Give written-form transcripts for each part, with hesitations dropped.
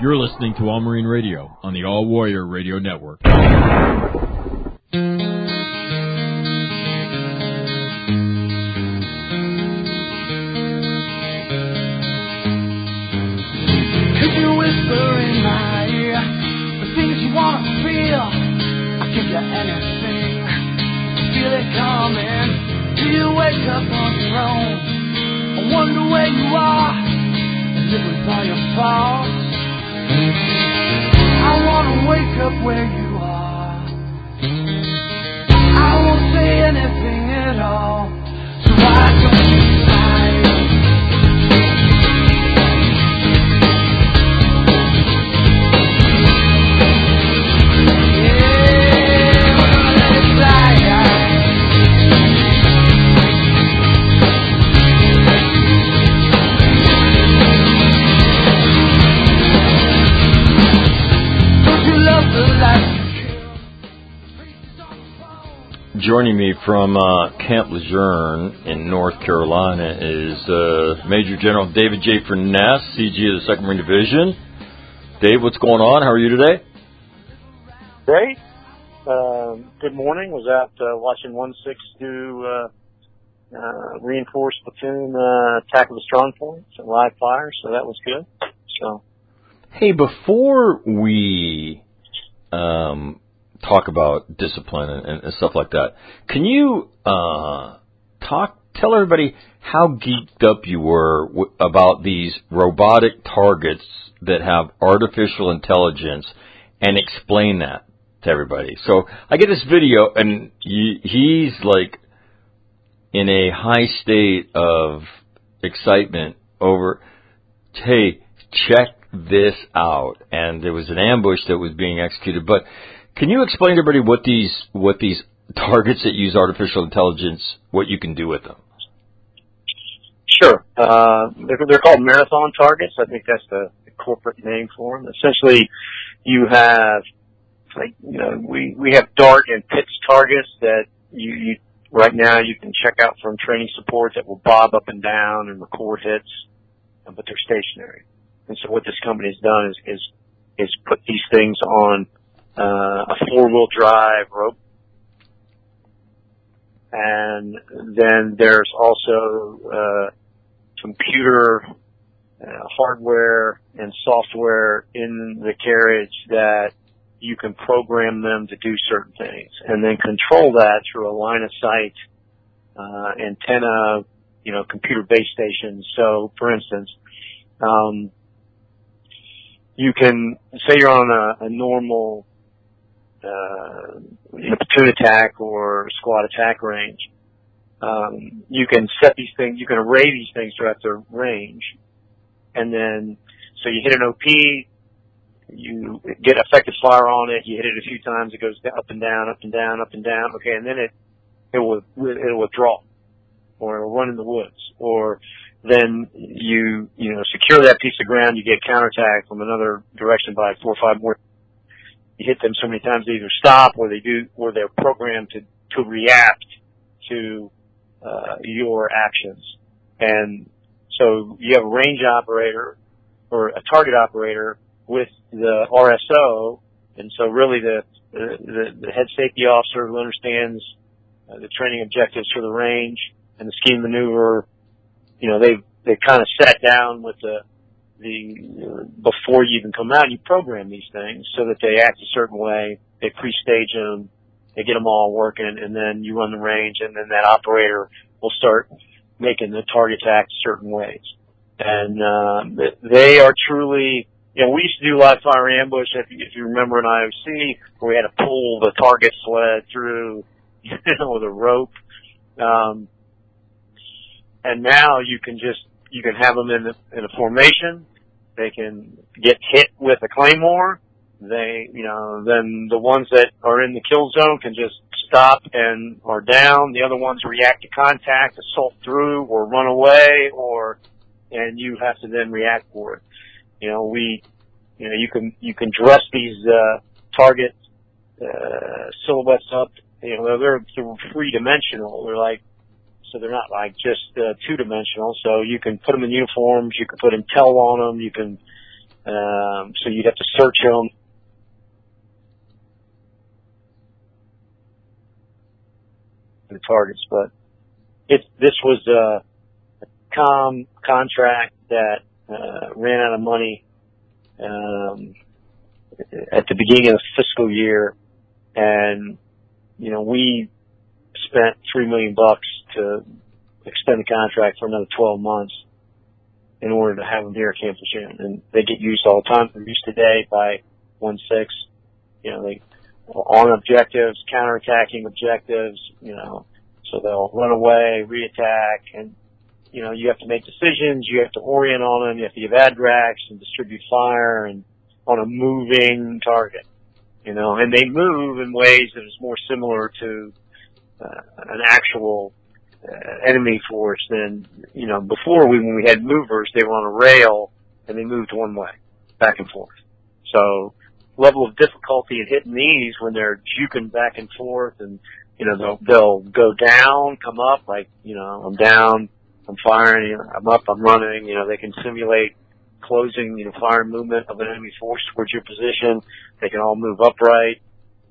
You're listening to All Marine Radio on the All Warrior Radio Network. If you whisper in my ear the things you want to feel, I'll give you anything. Feel it coming. Do you wake up on your own? I wonder where you are and living by your thoughts. I wanna wake up where you are. I won't say anything at all, so I go inside. Yeah, we're gonna let it fly. Joining me from Camp Lejeune in North Carolina is Major General David J. Furness, CG of the 2nd Marine Division. Dave, what's going on? How are you today? Great. Good morning. Was out watching 1/6 do reinforced platoon tackle the strong points and live fire, so that was good. So, hey, before we talk about discipline and stuff like that, can you tell everybody how geeked up you were about these robotic targets that have artificial intelligence, and explain that to everybody? So I get this video, and he's like in a high state of excitement over, hey, check this out. And there was an ambush that was being executed, but can you explain to everybody what these targets that use artificial intelligence, what you can do with them? Sure. They're called marathon targets. I think that's the corporate name for them. Essentially, you have, like, you know, we have dart and pitch targets that you right now you can check out from training support that will bob up and down and record hits, but they're stationary. And so what this company has done is put these things on a 4-wheel drive rope. And then there's also computer hardware and software in the carriage that you can program them to do certain things, and then control that through a line of sight antenna, you know, computer base stations. So, for instance, you can say you're on a normal platoon attack or squad attack range. You can set these things, you can array these things throughout the range, and then so you hit an OP, you get effective fire on it, you hit it a few times, it goes up and down, up and down, up and down. Okay, and then it'll withdraw, or it'll run in the woods, or then you secure that piece of ground, you get counterattack from another direction by 4 or 5 more. You hit them so many times they either stop or they're programmed to react to your actions. And so you have a range operator or a target operator with the RSO, and so really the head safety officer who understands the training objectives for the range and the scheme maneuver, you know, they kind of sat down with the before you even come out, you program these things so that they act a certain way, they pre-stage them, they get them all working, and then you run the range, and then that operator will start making the targets act certain ways. And they are truly, you know, we used to do live fire ambush, if you remember in IOC, where we had to pull the target sled through, you know, with a rope. And now you can have them in a formation. They can get hit with a claymore. Then the ones that are in the kill zone can just stop and are down. The other ones react to contact, assault through, or run away, and you have to then react for it. You can dress these target silhouettes up. You know, they're 3-dimensional. So they're not like just 2-dimensional. So you can put them in uniforms. You can put intel on them. You can So you'd have to search them. The targets, but this was a contract that ran out of money at the beginning of the fiscal year, and we spent $3 million to extend the contract for another 12 months in order to have them here at Camp Lejeune, and they get used all the time. They're used today by 1-6. They on objectives, counterattacking objectives, so they'll run away, reattack, and, you have to make decisions, you have to orient on them, you have to give adracs and distribute fire and on a moving target, and they move in ways that is more similar to an actual enemy force than, before when we had movers, they were on a rail and they moved one way, back and forth. So, level of difficulty in hitting these when they're juking back and forth, and they'll go down, come up, like I'm down, I'm firing, I'm up, I'm running. They can simulate closing, fire movement of an enemy force towards your position. They can all move upright.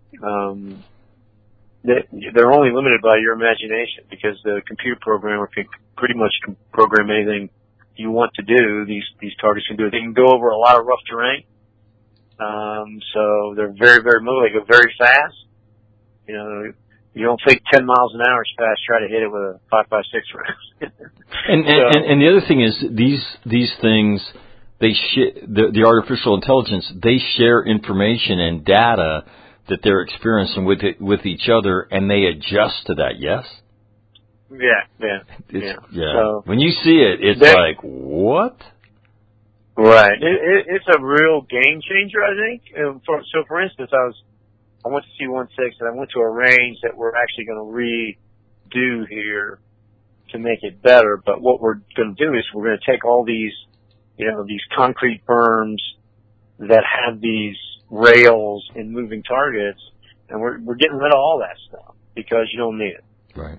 They're only limited by your imagination because the computer programmer can pretty much program anything you want to do. These targets can do it. They can go over a lot of rough terrain. So they're very, very mobile. They go very fast. You don't think 10 miles an hour is fast. Try to hit it with a 5.56 round. and the other thing is these things, the artificial intelligence, they share information and data that they're experiencing with each other, and they adjust to that. Yes. Yeah. So when you see it, it's like, what? Right. It's a real game changer, I think. So, for instance, I went to C-16 and I went to a range that we're actually going to redo here to make it better. But what we're going to do is we're going to take all these, these concrete berms that have these rails and moving targets, and we're getting rid of all that stuff because you don't need it. Right.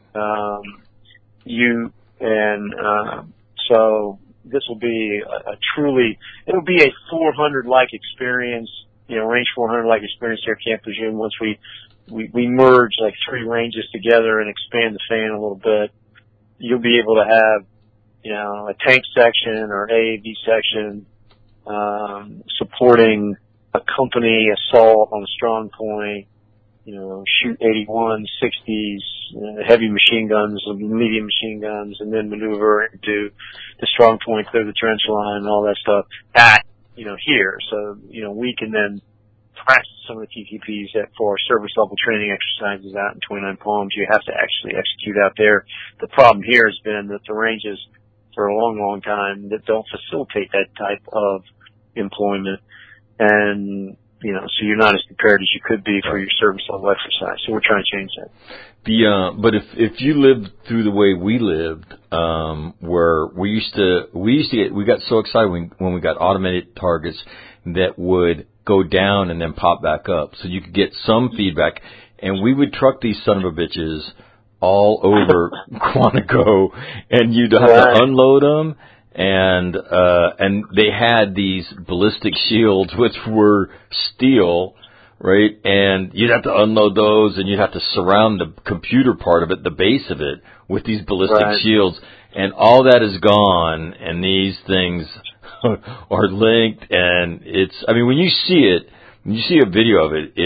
So this will be it'll be a 400-like experience, range 400-like experience here at Camp Lejeune once we merge like 3 ranges together and expand the fan a little bit. You'll be able to have, a tank section or AAV section, supporting a company assault on a strong point, shoot 81s, 60s, heavy machine guns, medium machine guns, and then maneuver into the strong point, clear the trench line, and all that stuff here. So, we can then practice some of the TTPs for our service level training exercises out in 29 Palms. You have to actually execute out there. The problem here has been that the ranges for a long, long time that don't facilitate that type of employment. And, so you're not as prepared as you could be for your service level exercise. So we're trying to change that. But if you lived through the way we lived, where we got so excited when we got automated targets that would go down and then pop back up, so you could get some feedback, and we would truck these son of a bitches all over Quantico, and you'd have to unload them. And they had these ballistic shields, which were steel, right? And you'd have to unload those, and you'd have to surround the computer part of it, the base of it, with these ballistic shields. And all that is gone, and these things are linked, and when you see a video of it,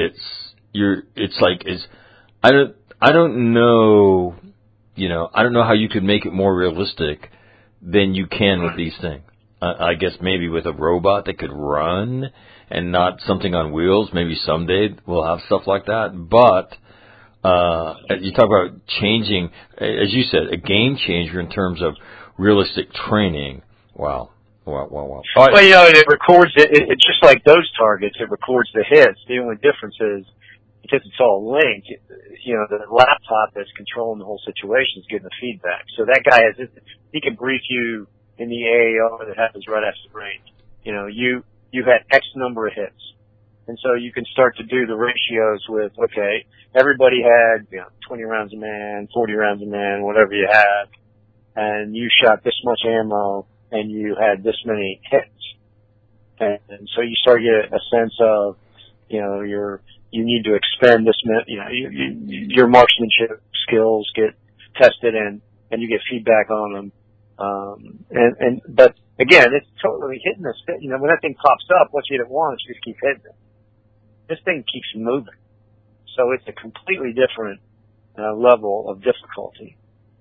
I don't know how you could make it more realistic than you can with these things. I guess maybe with a robot that could run and not something on wheels. Maybe someday we'll have stuff like that. But you talk about changing, as you said, a game changer in terms of realistic training. Wow. Well, it records it. It's just like those targets. It records the hits. The only difference is because it's all linked. The laptop that's controlling the whole situation is getting the feedback. So that guy he can brief you in the AAR that happens right after the range. You had X number of hits. And so you can start to do the ratios with, okay, everybody had, 20 rounds a man, 40 rounds a man, whatever you had, and you shot this much ammo and you had this many hits. and so you start to get a sense of, you need to expend this, your marksmanship skills get tested and you get feedback on them. But again, it's totally hitting this. When that thing pops up, once you hit it once, you just keep hitting it. This thing keeps moving. So it's a completely different level of difficulty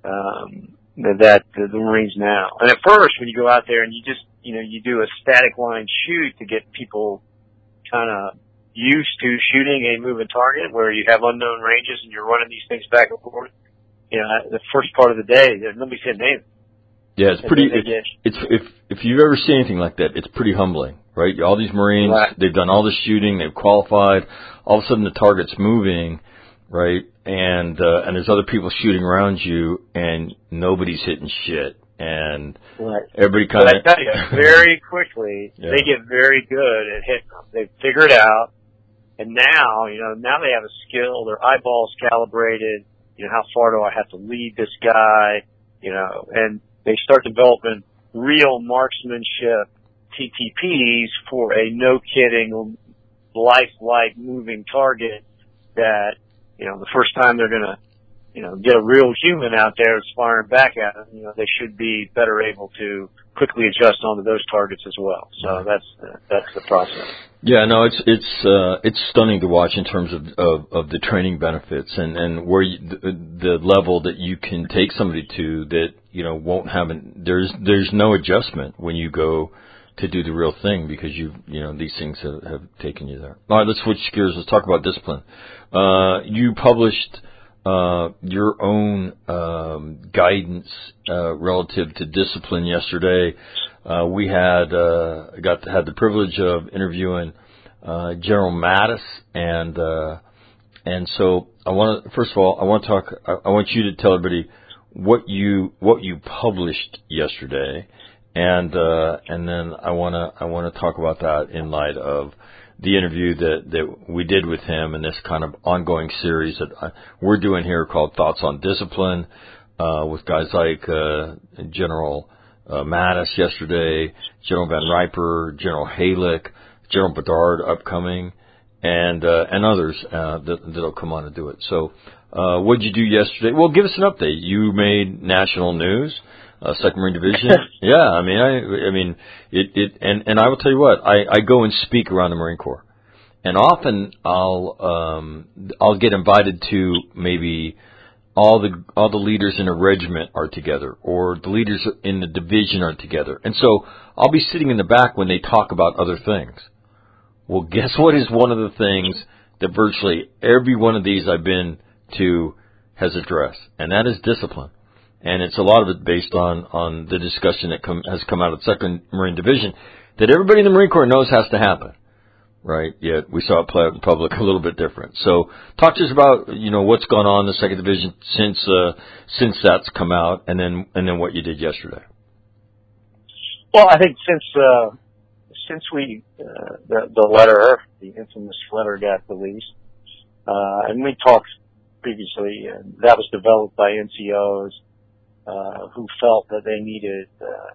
that the Marines now. And at first, when you go out there and you just, you do a static line shoot to get people kind of used to shooting a moving target where you have unknown ranges and you're running these things back and forth. The first part of the day, nobody's hitting anything. Yeah, it's pretty. If you've ever seen anything like that, it's pretty humbling, right? All these Marines, right. They've done all the shooting, they've qualified. All of a sudden, the target's moving, right? And there's other people shooting around you, and nobody's hitting shit. And right. Everybody kind of. But I tell you, very quickly, they get very good at hitting them. They figure it out, and now they have a skill. Their eyeballs calibrated. How far do I have to lead this guy? And they start developing real marksmanship TTPs for a no-kidding, lifelike moving target that, the first time they're going to, get a real human out there that's firing back at them, they should be better able to quickly adjust onto those targets as well. So that's the process. Yeah, no, it's stunning to watch in terms of the training benefits and where the level that you can take somebody to that won't have there's no adjustment when you go to do the real thing because these things have taken you there. All right, let's switch gears. Let's talk about discipline. You published your own guidance relative to discipline yesterday. We had had the privilege of interviewing General Mattis, and so I want you to tell everybody what you published yesterday, and then I want to talk about that in light of the interview that we did with him in this kind of ongoing series that we're doing here called Thoughts on Discipline, with guys like General Mattis yesterday, General Van Riper, General Halick, General Bedard upcoming, and others that'll come on and do it. So, what did you do yesterday? Well, give us an update. You made national news, 2nd Marine Division. Yeah, I mean, and I will tell you what, I go and speak around the Marine Corps, and often I'll get invited to maybe all the leaders in a regiment are together, or the leaders in the division are together. And so I'll be sitting in the back when they talk about other things. Well, guess what is one of the things that virtually every one of these I've been to has addressed, and that is discipline. And it's a lot of it based on the discussion that has come out of the 2nd Marine Division that everybody in the Marine Corps knows has to happen. Right, yet we saw it play out in public a little bit different. So, talk to us about what's gone on in the 2nd Division since that's come out, and then what you did yesterday. Well, I think since we the infamous letter got released, and we talked previously, that was developed by NCOs who felt that they needed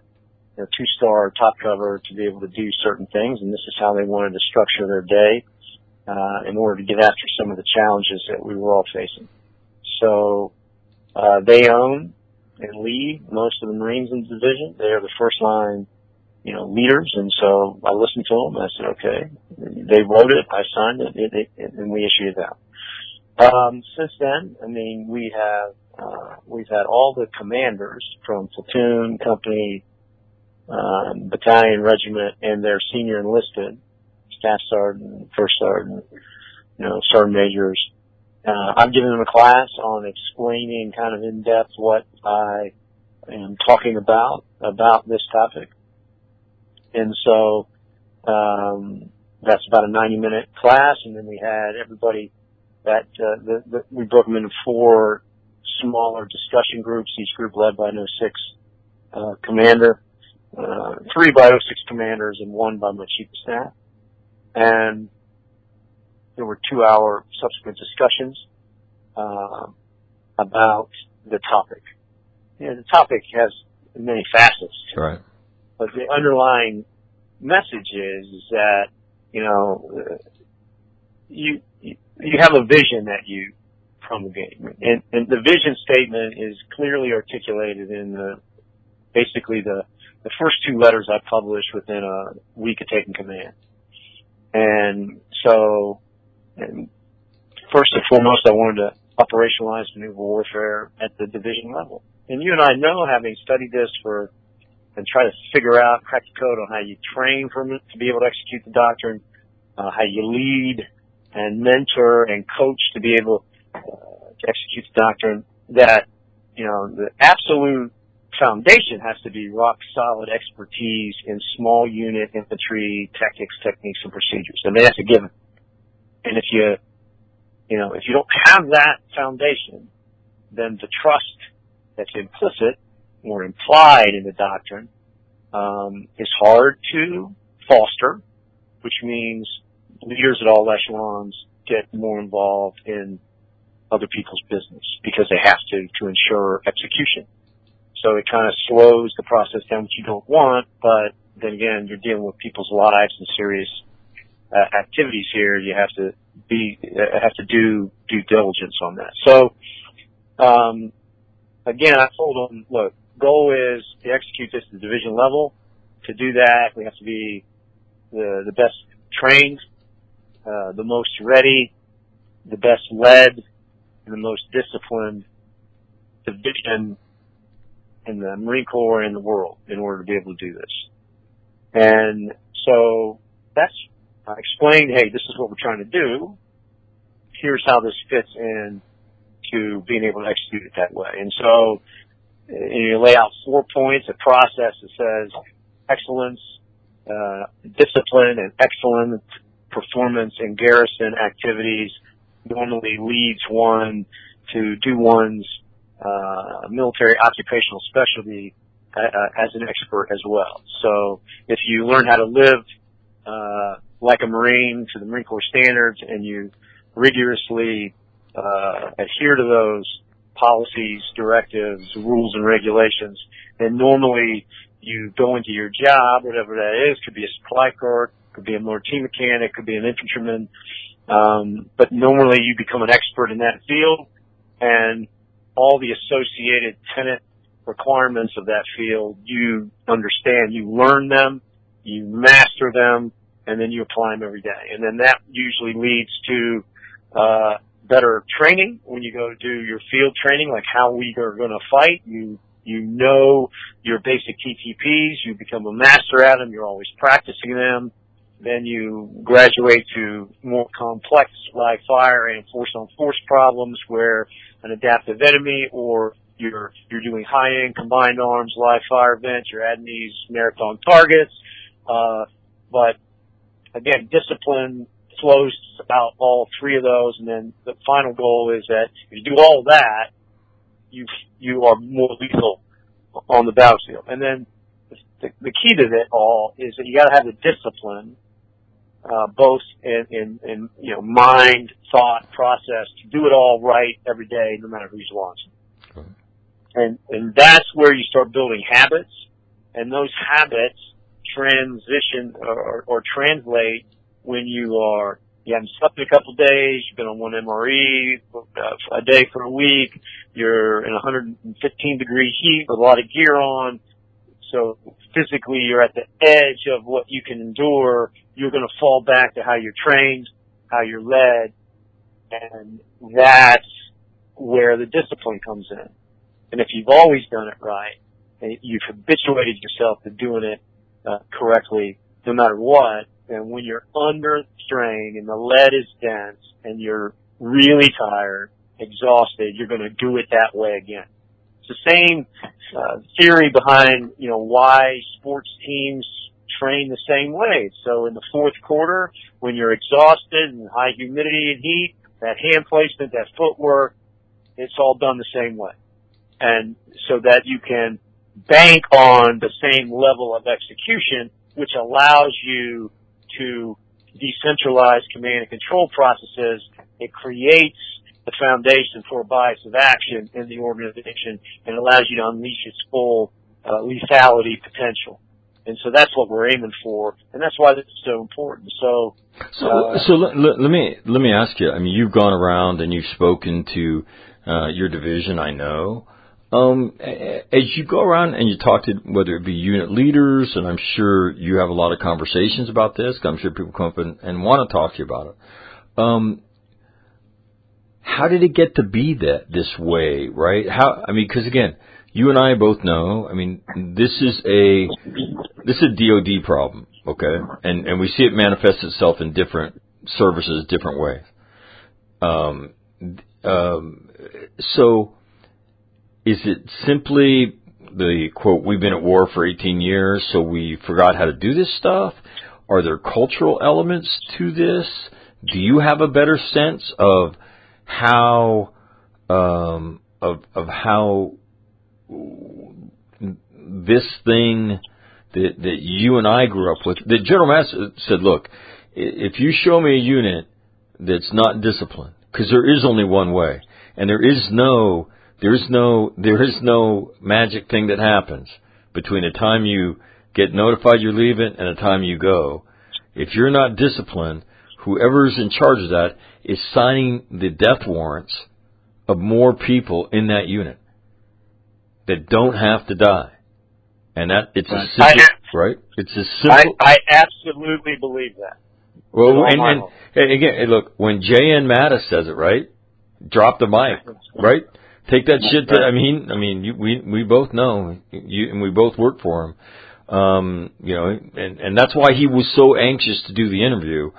2-star top cover to be able to do certain things, and this is how they wanted to structure their day in order to get after some of the challenges that we were all facing. So they own and lead most of the Marines in the division. They are the first line, leaders, and so I listened to them. I said, okay. They wrote it, I signed it, and we issued it out. Since then, we've had all the commanders from platoon, company, battalion, regiment, and their senior enlisted, staff sergeant, first sergeant, sergeant majors. I'm giving them a class on explaining kind of in depth what I am talking about this topic. And so, that's about a 90-minute class, and then we had everybody we broke them into 4 smaller discussion groups, each group led by an 06 commander. 3 by 06 commanders and 1 by my chief of staff. And there were 2-hour subsequent discussions about the topic. The topic has many facets. Right. But the underlying message is that, you have a vision that you promulgate. And the vision statement is clearly articulated in basically the first two letters I published within a week of taking command. And so, first and foremost, I wanted to operationalize maneuver warfare at the division level. And you and I know, having studied this and try to figure out, crack the code on how you train to be able to execute the doctrine, how you lead and mentor and coach to be able to execute the doctrine, that, the absolute foundation has to be rock solid expertise in small unit infantry tactics, techniques, and procedures. I mean, that's a given. And if you don't have that foundation, then the trust that's implicit or implied in the doctrine is hard to foster, which means leaders at all echelons get more involved in other people's business because they have to ensure execution. So it kind of slows the process down, which you don't want, but then again, you're dealing with people's lives and serious activities here. You have to do due diligence on that. So, again, I told them, look, goal is to execute this at the division level. To do that, we have to be the best trained, the most ready, the best led, and the most disciplined division in the Marine Corps in the world in order to be able to do this. And so I explained, hey, this is what we're trying to do. Here's how this fits in to being able to execute it that way. And so you lay out 4 points, a process that says excellence, discipline, and excellent performance in garrison activities normally leads one to do one's military occupational specialty as an expert as well. So if you learn how to live like a Marine to the Marine Corps standards and you rigorously adhere to those policies, directives, rules, and regulations, then normally you go into your job, whatever that is, could be a supply clerk, could be a mortar mechanic, could be an infantryman, but normally you become an expert in that field, and all the associated tenet requirements of that field, you understand, you learn them, you master them, and then you apply them every day. And then that usually leads to better training when you go do your field training, like how we are going to fight. You know your basic TTPs, you become a master at them, you're always practicing them. Then you graduate to more complex live fire and force on force problems where an adaptive enemy, or you're doing high-end combined arms live fire events, you're adding these marathon targets. But again, discipline flows about all 3 of those, and then the final goal is that if you do all that, you are more lethal on the battlefield. And then the key to it all is that you got to have the discipline, both in mind, thought, process, to do it all right every day, no matter who's watching. And that's where you start building habits, and those habits transition or translate when you haven't slept in a couple of days, you've been on one MRE a day for a week, you're in 115 degree heat with a lot of gear on, so physically you're at the edge of what you can endure. You're going to fall back to how you're trained, how you're led, and that's where the discipline comes in. And if you've always done it right, and you've habituated yourself to doing it correctly, no matter what, and when you're under strain and the lead is dense and you're really tired, exhausted, you're going to do it that way again. It's the same theory behind, why sports teams train the same way. So in the fourth quarter, when you're exhausted and high humidity and heat, that hand placement, that footwork, it's all done the same way. And so that you can bank on the same level of execution, which allows you to decentralize command and control processes. It creates the foundation for a bias of action in the organization and allows you to unleash its full lethality potential. And so that's what we're aiming for, and that's why this is so important. So let me ask you. I mean, you've gone around and you've spoken to your division, I know. As you go around and you talk to, whether it be unit leaders, and I'm sure you have a lot of conversations about this, 'cause I'm sure people come up and want to talk to you about it. How did it get to be this way, right? Because again, you and I both know, I mean, this is a DoD problem, okay? And we see it manifest itself in different services, different ways. So is it simply the quote, we've been at war for 18 years, so we forgot how to do this stuff? Are there cultural elements to this? Do you have a better sense of how how this thing that you and I grew up with, the General Master said, look, if you show me a unit that's not disciplined, because there is only one way, and there is no magic thing that happens between the time you get notified you're leaving and the time you go. If you're not disciplined, whoever's in charge of that is signing the death warrants of more people in that unit that don't have to die. And that it's as simple, right? It's as simple. I absolutely believe that. Well, and again, look, when J.N. Mattis says it, right? Drop the mic, right? Take that shit to, we both know, and we both work for him. And that's why he was so anxious to do the interview.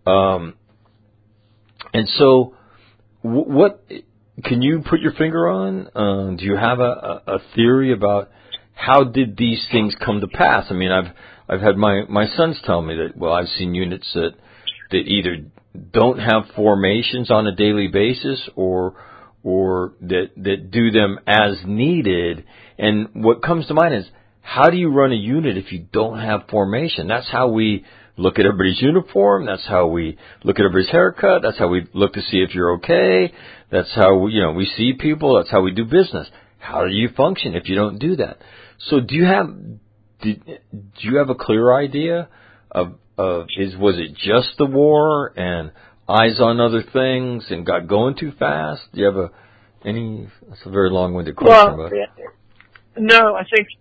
And so, what can you put your finger on? Do you have a theory about how did these things come to pass? I mean, I've had my sons tell me that, well, I've seen units that either don't have formations on a daily basis or that do them as needed. And what comes to mind is, how do you run a unit if you don't have formation? That's how we look at everybody's uniform. That's how we look at everybody's haircut. That's how we look to see if you're okay. That's how we see people. That's how we do business. How do you function if you don't do that? So do you have a clear idea of was it just the war and eyes on other things and got going too fast? Do you have that's a very long-winded question. Well, no, I think,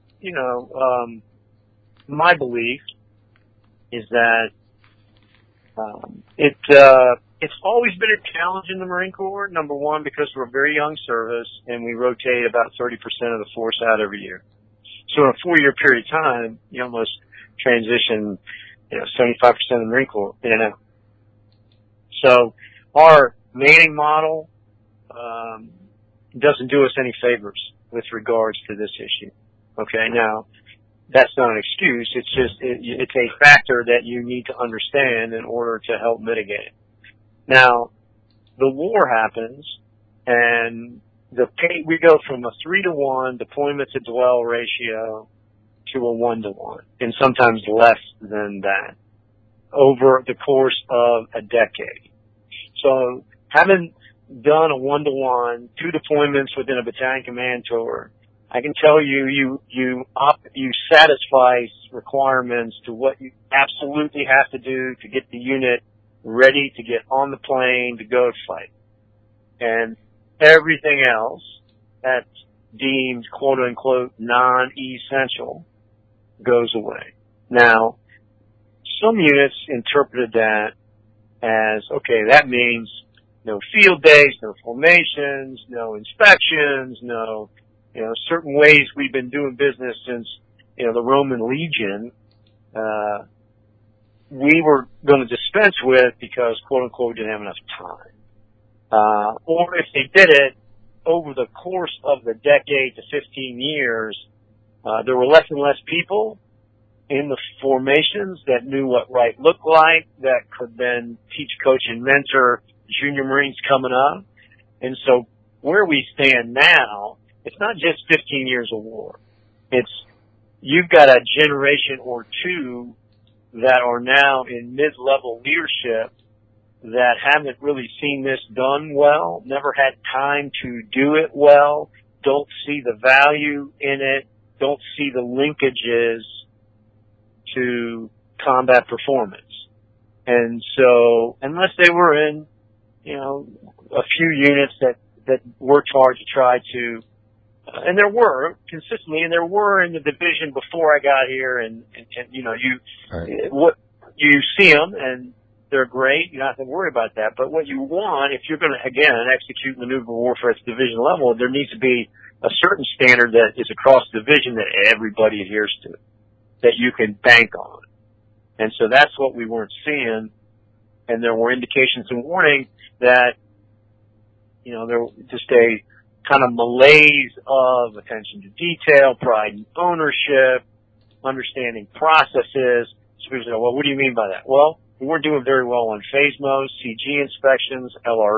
my belief is that it's always been a challenge in the Marine Corps, number one, because we're a very young service and we rotate about 30% of the force out every year. So in a 4-year period of time, you almost transition, 75% of the Marine Corps in and out. So our manning model doesn't do us any favors with regards to this issue. Okay, now that's not an excuse. It's just it's a factor that you need to understand in order to help mitigate it. Now, the war happens, and we go from a 3-to-1 deployment to dwell ratio to a 1-to-1, and sometimes less than that over the course of a decade. So, having done a 1-to-1, 2 deployments within a battalion command tour, I can tell you satisfy requirements to what you absolutely have to do to get the unit ready to get on the plane to go fight. And everything else that's deemed quote unquote non-essential goes away. Now, some units interpreted that as, okay, that means no field days, no formations, no inspections, no, certain ways we've been doing business since, the Roman Legion, we were going to dispense with because, quote unquote, didn't have enough time. Or if they did it over the course of the decade to 15 years, there were less and less people in the formations that knew what right looked like, that could then teach, coach, and mentor junior Marines coming up. And so where we stand now, it's not just 15 years of war. It's, you've got a generation or two that are now in mid-level leadership that haven't really seen this done well, never had time to do it well, don't see the value in it, don't see the linkages to combat performance. And so, unless they were in, a few units that worked hard to try to, and there were consistently, and there were in the division before I got here, and you see them, and they're great. You don't have to worry about that. But what you want, if you're going to, again, execute maneuver warfare at the division level, there needs to be a certain standard that is across the division that everybody adheres to, that you can bank on. And so that's what we weren't seeing. And there were indications and warnings that, there was just a kind of malaise of attention to detail, pride in ownership, understanding processes. So people say, well, what do you mean by that? Well, we weren't doing very well on phasmos, CG inspections,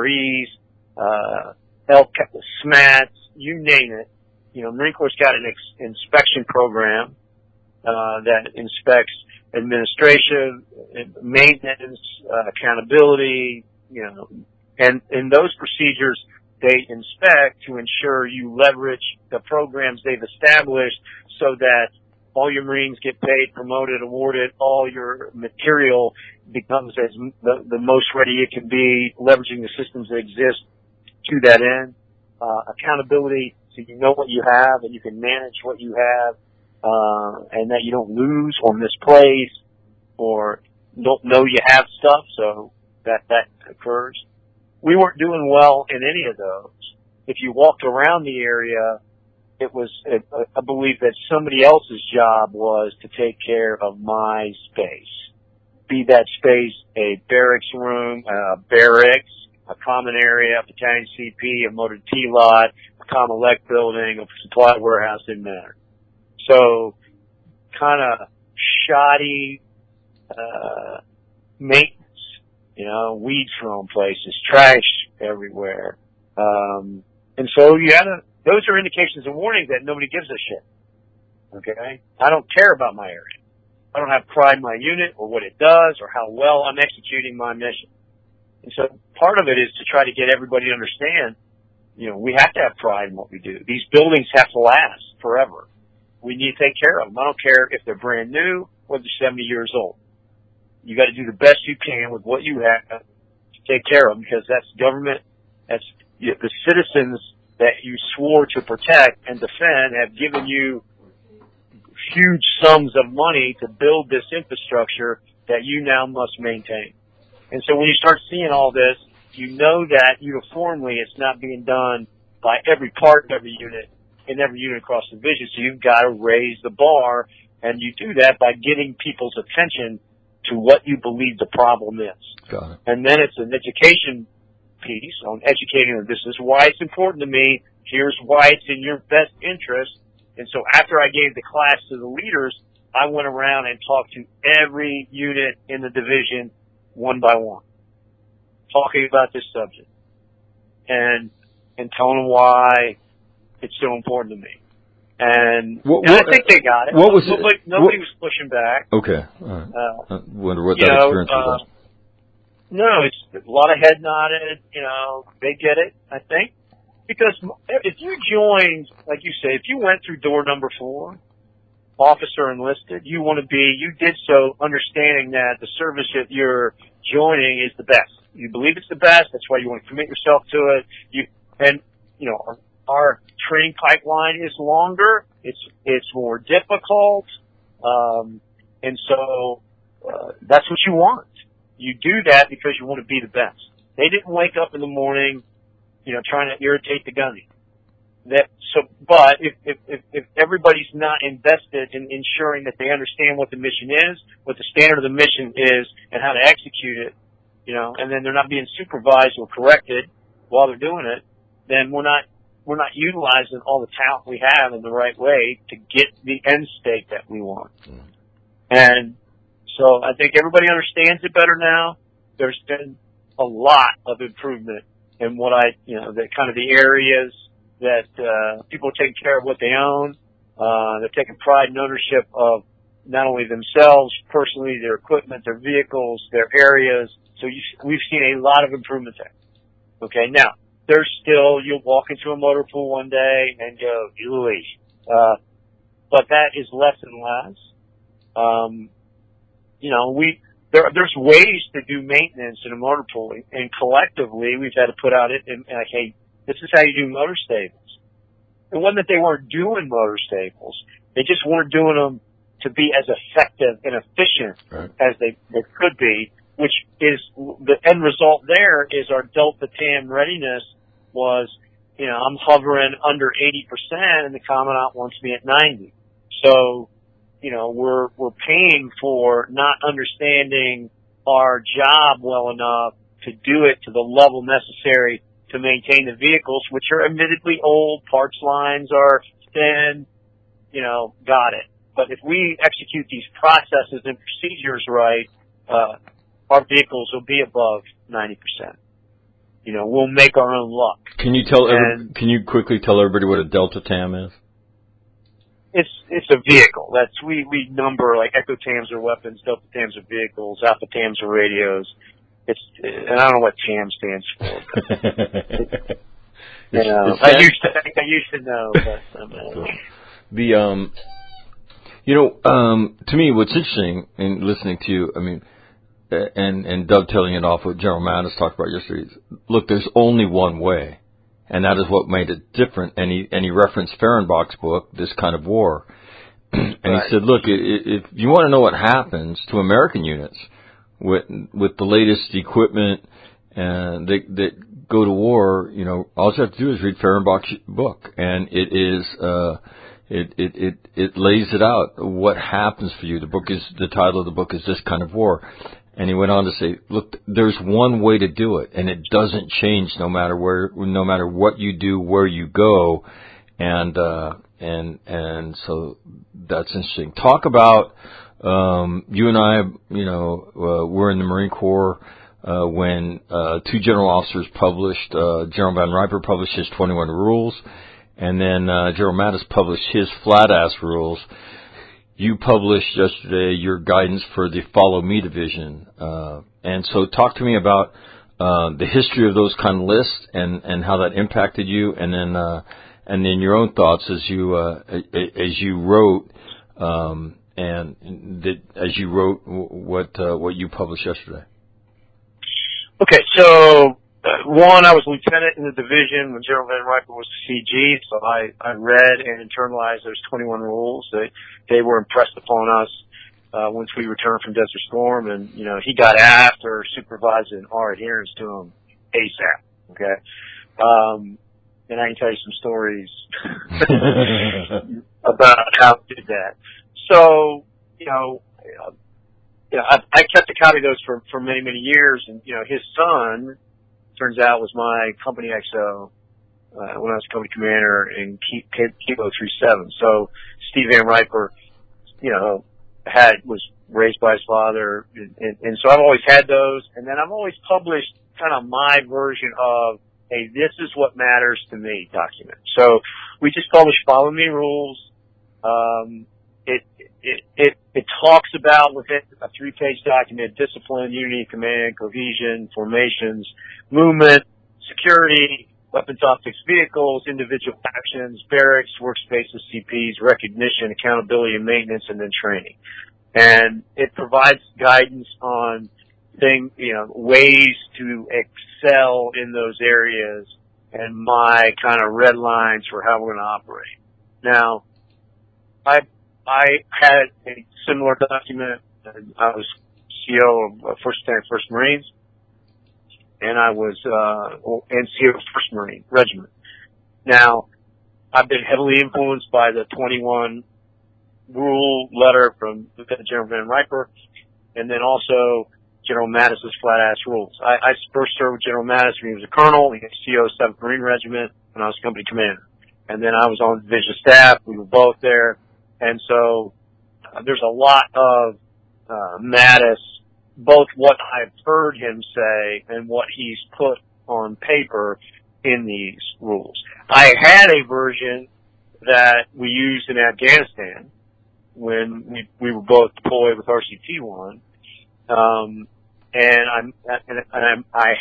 LREs, SMATs, you name it. Marine Corps' got an inspection program that inspects administration, maintenance, accountability, and in those procedures, they inspect to ensure you leverage the programs they've established so that all your Marines get paid, promoted, awarded, all your material becomes as the most ready it can be, leveraging the systems that exist to that end. Accountability, so you know what you have and you can manage what you have, and that you don't lose or misplace or don't know you have stuff, so that occurs. We weren't doing well in any of those. If you walked around the area, it was a belief that somebody else's job was to take care of my space. Be that space a barracks room, barracks, a common area, a battalion CP, a motor T-lot, a common elect building, a supply warehouse, didn't matter. So, kind of shoddy, maintenance, weeds thrown places, trash everywhere. And so those are indications and warnings that nobody gives a shit. Okay? I don't care about my area. I don't have pride in my unit or what it does or how well I'm executing my mission. And so part of it is to try to get everybody to understand, we have to have pride in what we do. These buildings have to last forever. We need to take care of them. I don't care if they're brand new or they're 70 years old. You got to do the best you can with what you have to take care of them, because that's government, that's the citizens that you swore to protect and defend have given you huge sums of money to build this infrastructure that you now must maintain. And so when you start seeing all this, you know that uniformly it's not being done by every part of every unit in every unit across the division. So you've got to raise the bar, and you do that by getting people's attention to what you believe the problem is. Got it. And then it's an education piece on educating them. This is why it's important to me. Here's why it's in your best interest. And so after I gave the class to the leaders, I went around and talked to every unit in the division one by one, talking about this subject and telling them why it's so important to me. And I think they got it. Nobody was pushing back. Okay. All right. Wonder what that experience was like. No, it's a lot of head nodded. They get it, I think. Because if you joined, like you say, if you went through door number 4, officer enlisted, you did so understanding that the service that you're joining is the best. You believe it's the best. That's why you want to commit yourself to it. Our training pipeline is longer. It's more difficult. And so, that's what you want. You do that because you want to be the best. They didn't wake up in the morning, trying to irritate the gunny. But if everybody's not invested in ensuring that they understand what the mission is, what the standard of the mission is, and how to execute it, and then they're not being supervised or corrected while they're doing it, then we're not utilizing all the talent we have in the right way to get the end state that we want. And so I think everybody understands it better now. There's been a lot of improvement in the areas that people are taking care of what they own. They're taking pride and ownership of not only themselves personally, their equipment, their vehicles, their areas. So we've seen a lot of improvement there. Okay, now there's still, you'll walk into a motor pool one day and go, but that is less and less. there's ways to do maintenance in a motor pool, and collectively we've had to put out like, hey, this is how you do motor stables. It wasn't that they weren't doing motor stables; they just weren't doing them to be as effective and efficient as they could be. Which is the end result. There is our Delta TAM readiness was, I'm hovering under 80%, and the Commandant wants me at 90. So, we're paying for not understanding our job well enough to do it to the level necessary to maintain the vehicles, which are admittedly old, parts lines are thin, got it. But if we execute these processes and procedures right, our vehicles will be above 90%. We'll make our own luck. Can you quickly tell everybody what a Delta TAM is? It's a vehicle. We number like Echo TAMs are weapons, Delta TAMs are vehicles, Alpha TAMs are radios. And I don't know what TAM stands for. I used to know, but to me, what's interesting in listening to you, and dovetailing it off what General Mattis talked about yesterday, look, there's only one way, and that is what made it different. And he referenced Fehrenbach's book, This Kind of War, and he said, look, if you want to know what happens to American units with the latest equipment and that go to war, all you have to do is read Fehrenbach's book, and it is it lays it out what happens for you. The title of the book is This Kind of War. And he went on to say, look, there's one way to do it, and it doesn't change no matter what you do, where you go. And so that's interesting. Talk about, you and I, we're in the Marine Corps, when, two general officers published, General Van Riper published his 21 rules, and then, General Mattis published his flat-ass rules. You published yesterday your guidance for the Follow Me division, and so talk to me about the history of those kind of lists and how that impacted you, and then your own thoughts as you wrote what you published yesterday. Okay, so one, I was lieutenant in the division when General Van Riper was the CG, so I read and internalized those 21 rules. They were impressed upon us once we returned from Desert Storm, and he got after supervising our adherence to them ASAP. Okay, and I can tell you some stories about how we did that. So I kept a copy of those for many, many years, and his son, turns out, was my company XO when I was company commander in Kilo 37. So Steve Van Riper, was raised by his father, and so I've always had those. And then I've always published kind of my version of, hey, this is what matters to me document. So we just published Follow Me rules. It talks about within a 3-page document discipline, unity, command, cohesion, formations, movement, security, weapons, optics, vehicles, individual actions, barracks, workspaces, CPs, recognition, accountability and maintenance, and then training. And it provides guidance on ways to excel in those areas and my kind of red lines for how we're going to operate. Now, I had a similar document. I was CO of 1st Lieutenant 1st Marines, and I was NCO of 1st Marine Regiment. Now, I've been heavily influenced by the 21 rule letter from Lieutenant General Van Riper, and then also General Mattis's flat-ass rules. I first served with General Mattis when he was a colonel. He was CO of 7th Marine Regiment when I was company commander. And then I was on division staff. We were both there. And so there's a lot of Mattis, both what I've heard him say and what he's put on paper in these rules. I had a version that we used in Afghanistan when we were both deployed with RCT-1. I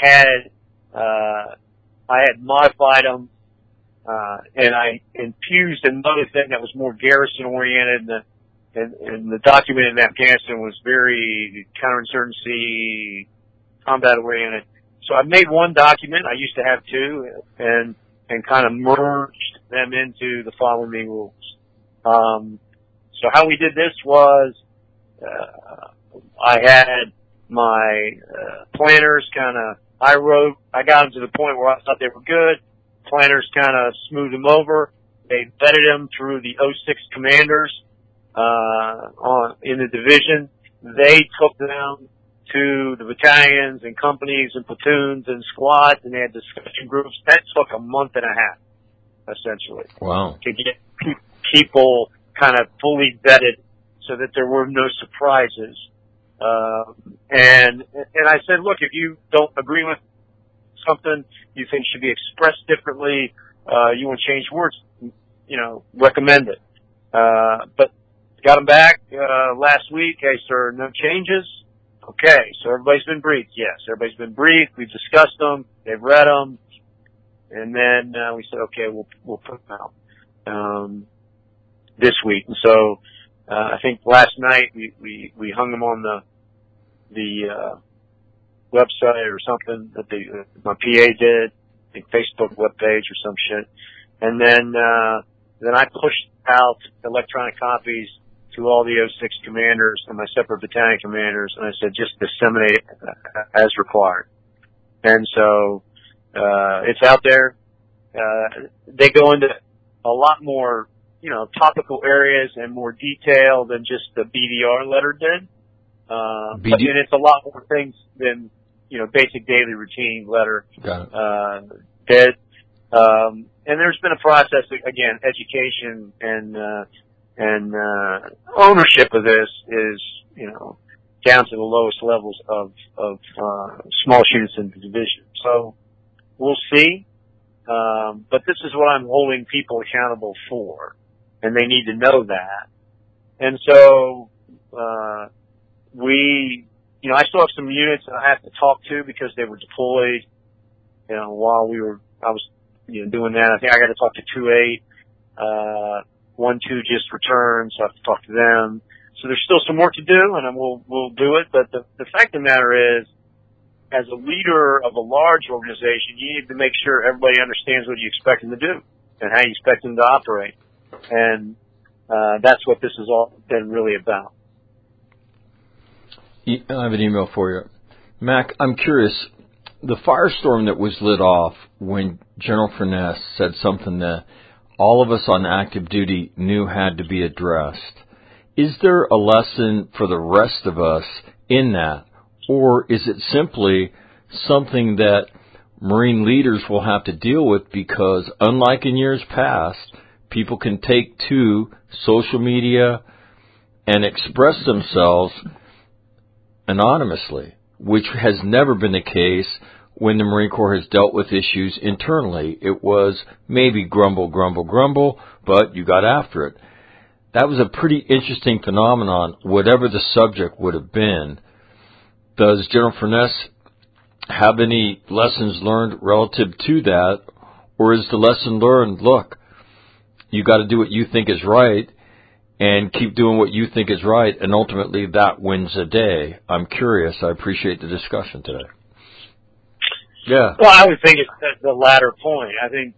had modified them, and I infused another thing that was more garrison oriented, and the document in Afghanistan was very counterinsurgency, combat oriented. So I made one document. I used to have two, and kind of merged them into the Follow Me rules. So how we did this was, I had my planners I got them to the point where I thought they were good. Planners kind of smoothed them over. They vetted them through the 06 commanders in the division. They took them to the battalions and companies and platoons and squads, and they had discussion groups. That took a month and a half, essentially. Wow. To get people kind of fully vetted so that there were no surprises. And I said, look, if you don't agree with something you think should be expressed differently, you want to change words, recommend it. But got them back last week. Hey, sir, no changes. Okay, so everybody's been briefed. Yes, everybody's been briefed. We've discussed them. They've read them, and then we said, okay, we'll put them out this week. And so I think last night we hung them on the website or something that my PA did, I think Facebook webpage or some shit, and then I pushed out electronic copies to all the 06 commanders and my separate battalion commanders, and I said, just disseminate it as required. And so, it's out there. They go into a lot more, topical areas and more detail than just the BDR letter did. And it's a lot more things than, basic daily routine letter, did. And there's been a process, again, education and ownership of this is, down to the lowest levels of small units in the division. So we'll see. But this is what I'm holding people accountable for, and they need to know that. And so, I still have some units that I have to talk to because they were deployed, while I was, doing that. I think I got to talk to 2-8. 1-2 just returned, so I have to talk to them. So there's still some work to do, and we'll do it. But the fact of the matter is, as a leader of a large organization, you need to make sure everybody understands what you expect them to do and how you expect them to operate. And that's what this has all been really about. I have an email for you. Mac, I'm curious. The firestorm that was lit off when General Furness said something that all of us on active duty knew had to be addressed. Is there a lesson for the rest of us in that? Or is it simply something that Marine leaders will have to deal with because, unlike in years past, people can take to social media and express themselves anonymously, which has never been the case when the Marine Corps has dealt with issues internally. It was maybe grumble, but you got after it. That was a pretty interesting phenomenon, whatever the subject would have been. Does General Furness have any lessons learned relative to that? Or is the lesson learned, look, you got to do what you think is right and keep doing what you think is right, and ultimately that wins the day? I'm curious. I appreciate the discussion today. Yeah. Well, I would think it's the latter point. I think,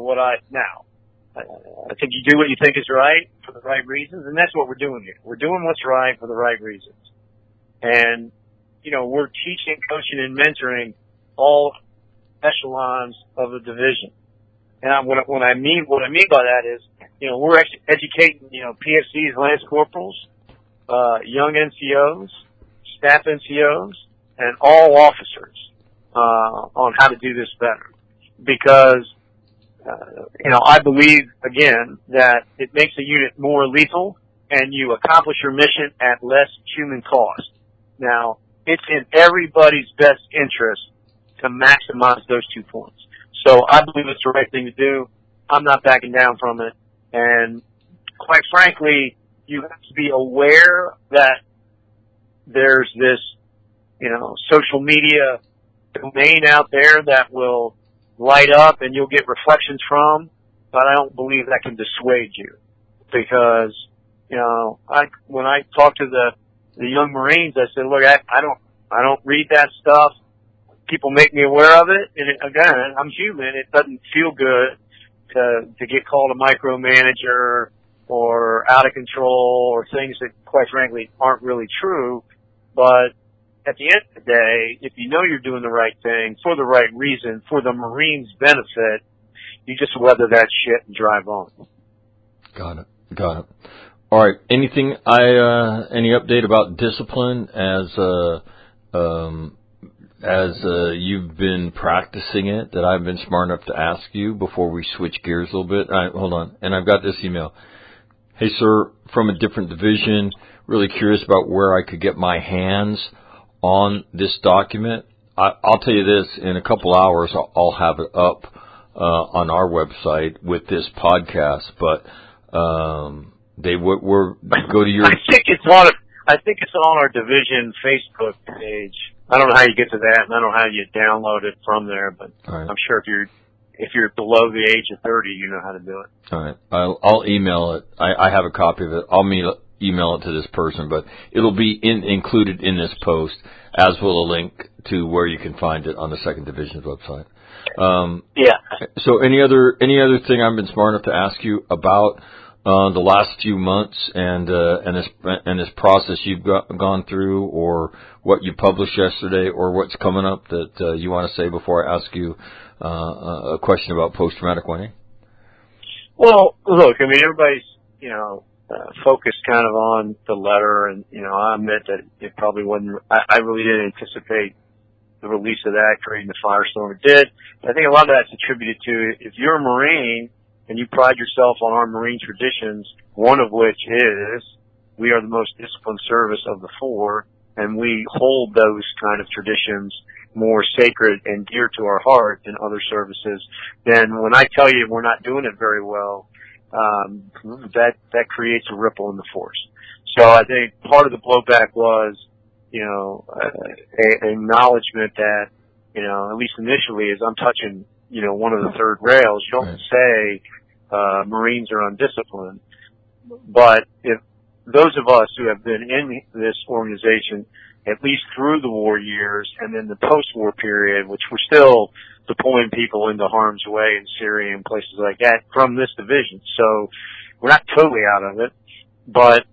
I think you do what you think is right for the right reasons, and that's what we're doing here. We're doing what's right for the right reasons. And, we're teaching, coaching, and mentoring all echelons of the division. And what I mean by that is, we're educating, PFCs, Lance Corporals, young NCOs, staff NCOs, and all officers, on how to do this better. Because, I believe, again, that it makes a unit more lethal and you accomplish your mission at less human cost. Now, it's in everybody's best interest to maximize those 2 points. So I believe it's the right thing to do. I'm not backing down from it. And quite frankly, you have to be aware that there's this, social media domain out there that will light up and you'll get reflections from, but I don't believe that can dissuade you. Because, when I talk to the young Marines, I said, look, I don't read that stuff. People make me aware of it, and again, I'm human. It doesn't feel good to get called a micromanager or out of control or things that, quite frankly, aren't really true. But at the end of the day, if you know you're doing the right thing for the right reason, for the Marines' benefit, you just weather that shit and drive on. Got it. All right. Any update about discipline as you've been practicing it that I've been smart enough to ask you before we switch gears a little bit? Hold on. And I've got this email. Hey, sir, from a different division, really curious about where I could get my hands on this document. I'll tell you this, in a couple hours I'll have it up on our website with this podcast, but they were go to your. I think it's on our division Facebook page. I don't know how you get to that, and I don't know how you download it from there, but right. I'm sure if you're below the age of 30, you know how to do it. All right, I'll email it. I have a copy of it. I'll email it to this person, but it'll be included in this post, as will a link to where you can find it on the 2nd Division's website. Yeah. So any other thing I've been smart enough to ask you about the last few months and this process you've gone through, or what you published yesterday, or what's coming up that you want to say before I ask you a question about post-traumatic weighing? Well, look, I mean, everybody's focused kind of on the letter, and I admit that it probably wasn't. I really didn't anticipate the release of that, creating the firestorm it did. I think a lot of that's attributed to, if you're a Marine and you pride yourself on our Marine traditions, one of which is we are the most disciplined service of the 4, and we hold those kind of traditions more sacred and dear to our heart than other services, then when I tell you we're not doing it very well, that creates a ripple in the force. So I think part of the blowback was, an acknowledgement that, at least initially, as I'm touching, one of the third rails, you don't say Marines are undisciplined. But if those of us who have been in this organization, at least through the war years and then the post-war period, which we're still deploying people into harm's way in Syria and places like that from this division. So we're not totally out of it, but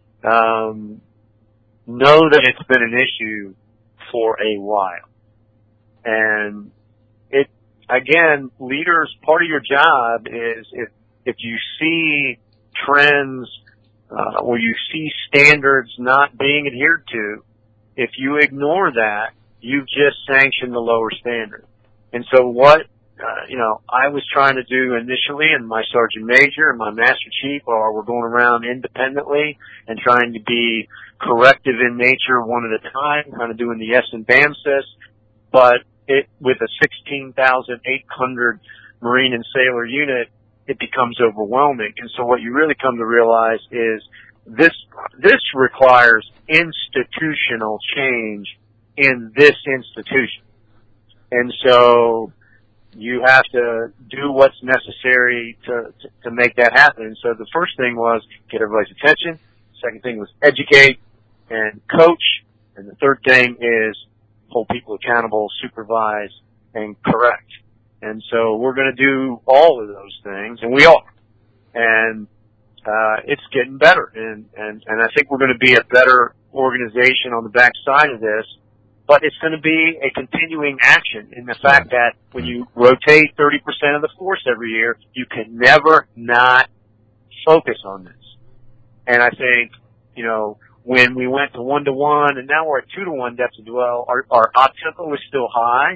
know that it's been an issue for a while. And again, leaders, part of your job is if you see trends or you see standards not being adhered to, if you ignore that, you've just sanctioned the lower standard. And so what, I was trying to do initially, and my Sergeant Major and my Master Chief we're going around independently and trying to be corrective in nature one at a time, kind of doing the yes and BAMSIS, but with a 16,800 Marine and Sailor unit, it becomes overwhelming. And so what you really come to realize is this requires institutional change in this institution. And so you have to do what's necessary to make that happen. And so the first thing was get everybody's attention. Second thing was educate and coach. And the third thing is hold people accountable, supervise, and correct. And so we're going to do all of those things, and we are. And it's getting better. And I think we're going to be a better organization on the backside of this. But it's going to be a continuing action in the fact that when you rotate 30% of the force every year, you can never not focus on this. And I think, when we went to 1-to-1 and now we're at 2-to-1 depth of dwell, our op tempo is still high.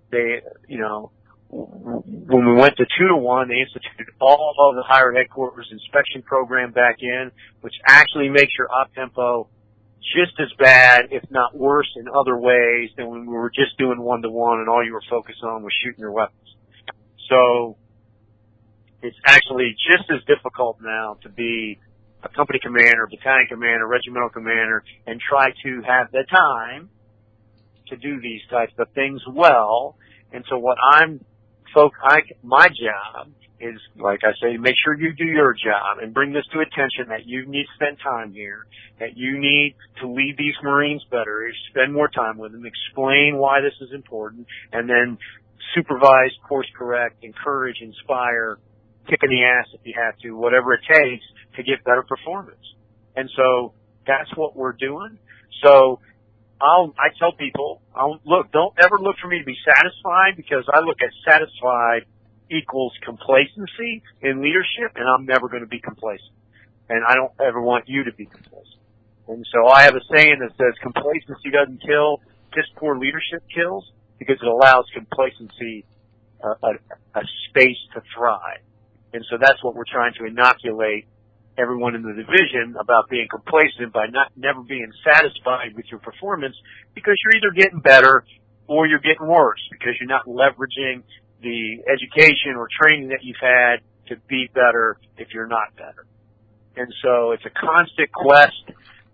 When we went to 2-to-1, they instituted all of the higher headquarters inspection program back in, which actually makes your op tempo just as bad, if not worse, in other ways than when we were just doing 1-to-1 and all you were focused on was shooting your weapons. So it's actually just as difficult now to be a company commander, battalion commander, regimental commander, and try to have the time to do these types of things well. And so what my job is, like I say, make sure you do your job and bring this to attention that you need to spend time here, that you need to lead these Marines better, spend more time with them, explain why this is important, and then supervise, course correct, encourage, inspire, kick in the ass if you have to, whatever it takes to get better performance. And so that's what we're doing. So I tell people, don't ever look for me to be satisfied, because I look at satisfied equals complacency in leadership, and I'm never going to be complacent. And I don't ever want you to be complacent. And so I have a saying that says complacency doesn't kill, just poor leadership kills, because it allows complacency a space to thrive. And so that's what we're trying to inoculate everyone in the division about being complacent by never being satisfied with your performance, because you're either getting better or you're getting worse, because you're not leveraging the education or training that you've had to be better if you're not better. And so it's a constant quest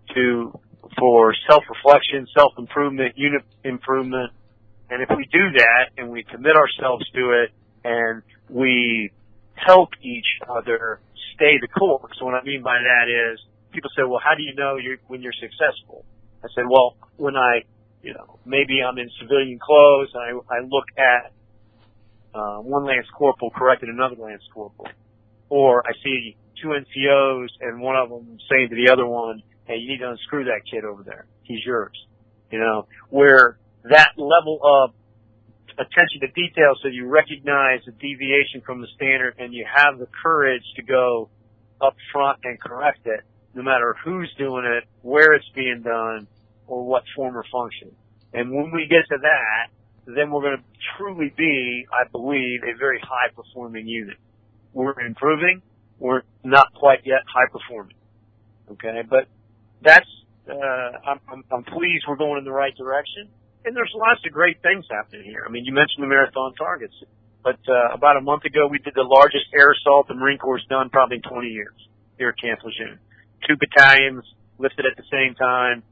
for self-reflection, self-improvement, unit improvement. And if we do that and we commit ourselves to it and we help each other stay the course. So what I mean by that is, people say, well, how do you know when you're successful? I said, well, when maybe I'm in civilian clothes and I look at one Lance Corporal correcting another Lance Corporal. Or I see two NCOs and one of them saying to the other one, hey, you need to unscrew that kid over there. He's yours. Where that level of attention to detail, so you recognize the deviation from the standard and you have the courage to go up front and correct it, no matter who's doing it, where it's being done, or what form or function. And when we get to that, then we're going to truly be, I believe, a very high-performing unit. We're improving. We're not quite yet high-performing. Okay? But that's, I'm pleased we're going in the right direction. And there's lots of great things happening here. I mean, you mentioned the marathon targets. But about a month ago, we did the largest air assault the Marine Corps has done probably in 20 years here at Camp Lejeune. 2 battalions lifted at the same time,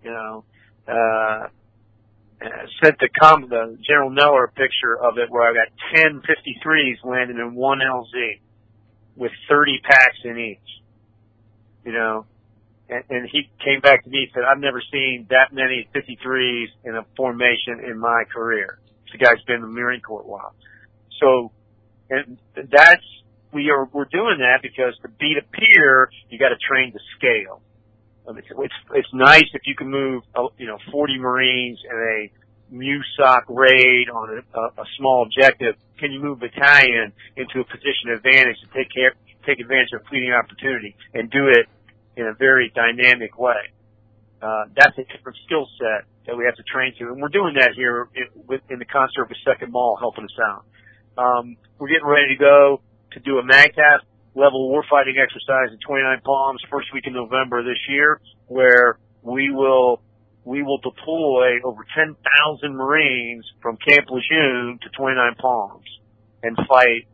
sent the General Neller a picture of it where I got 10 53s landing in one LZ with 30 packs in each, and he came back to me and said, I've never seen that many 53s in a formation in my career. The guy's been in the Marine Corps a while. So, and we're doing that because to beat a peer, you got to train to scale. It's nice if you can move, 40 Marines in a MUSOC raid on a small objective. Can you move battalion into a position of advantage to take advantage of fleeting opportunity and do it in a very dynamic way? That's a different skill set that we have to train to, and we're doing that here in the concert with Second Mall helping us out. We're getting ready to go to do a MAGTF level warfighting exercise in 29 Palms first week in November this year, where we will deploy over 10,000 Marines from Camp Lejeune to 29 Palms and fight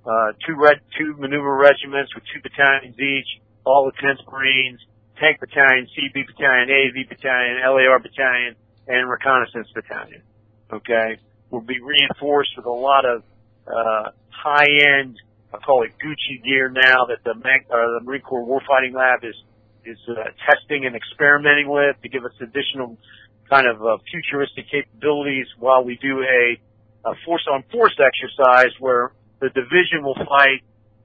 two maneuver regiments with 2 battalions each, all Lieutenant Marines, Tank Battalion, CB Battalion, AV Battalion, LAR Battalion, and Reconnaissance Battalion. Okay? We'll be reinforced with a lot of high-end, I call it Gucci gear now, that the Marine Corps Warfighting Lab is testing and experimenting with to give us additional kind of futuristic capabilities while we do a force-on-force exercise where the division will fight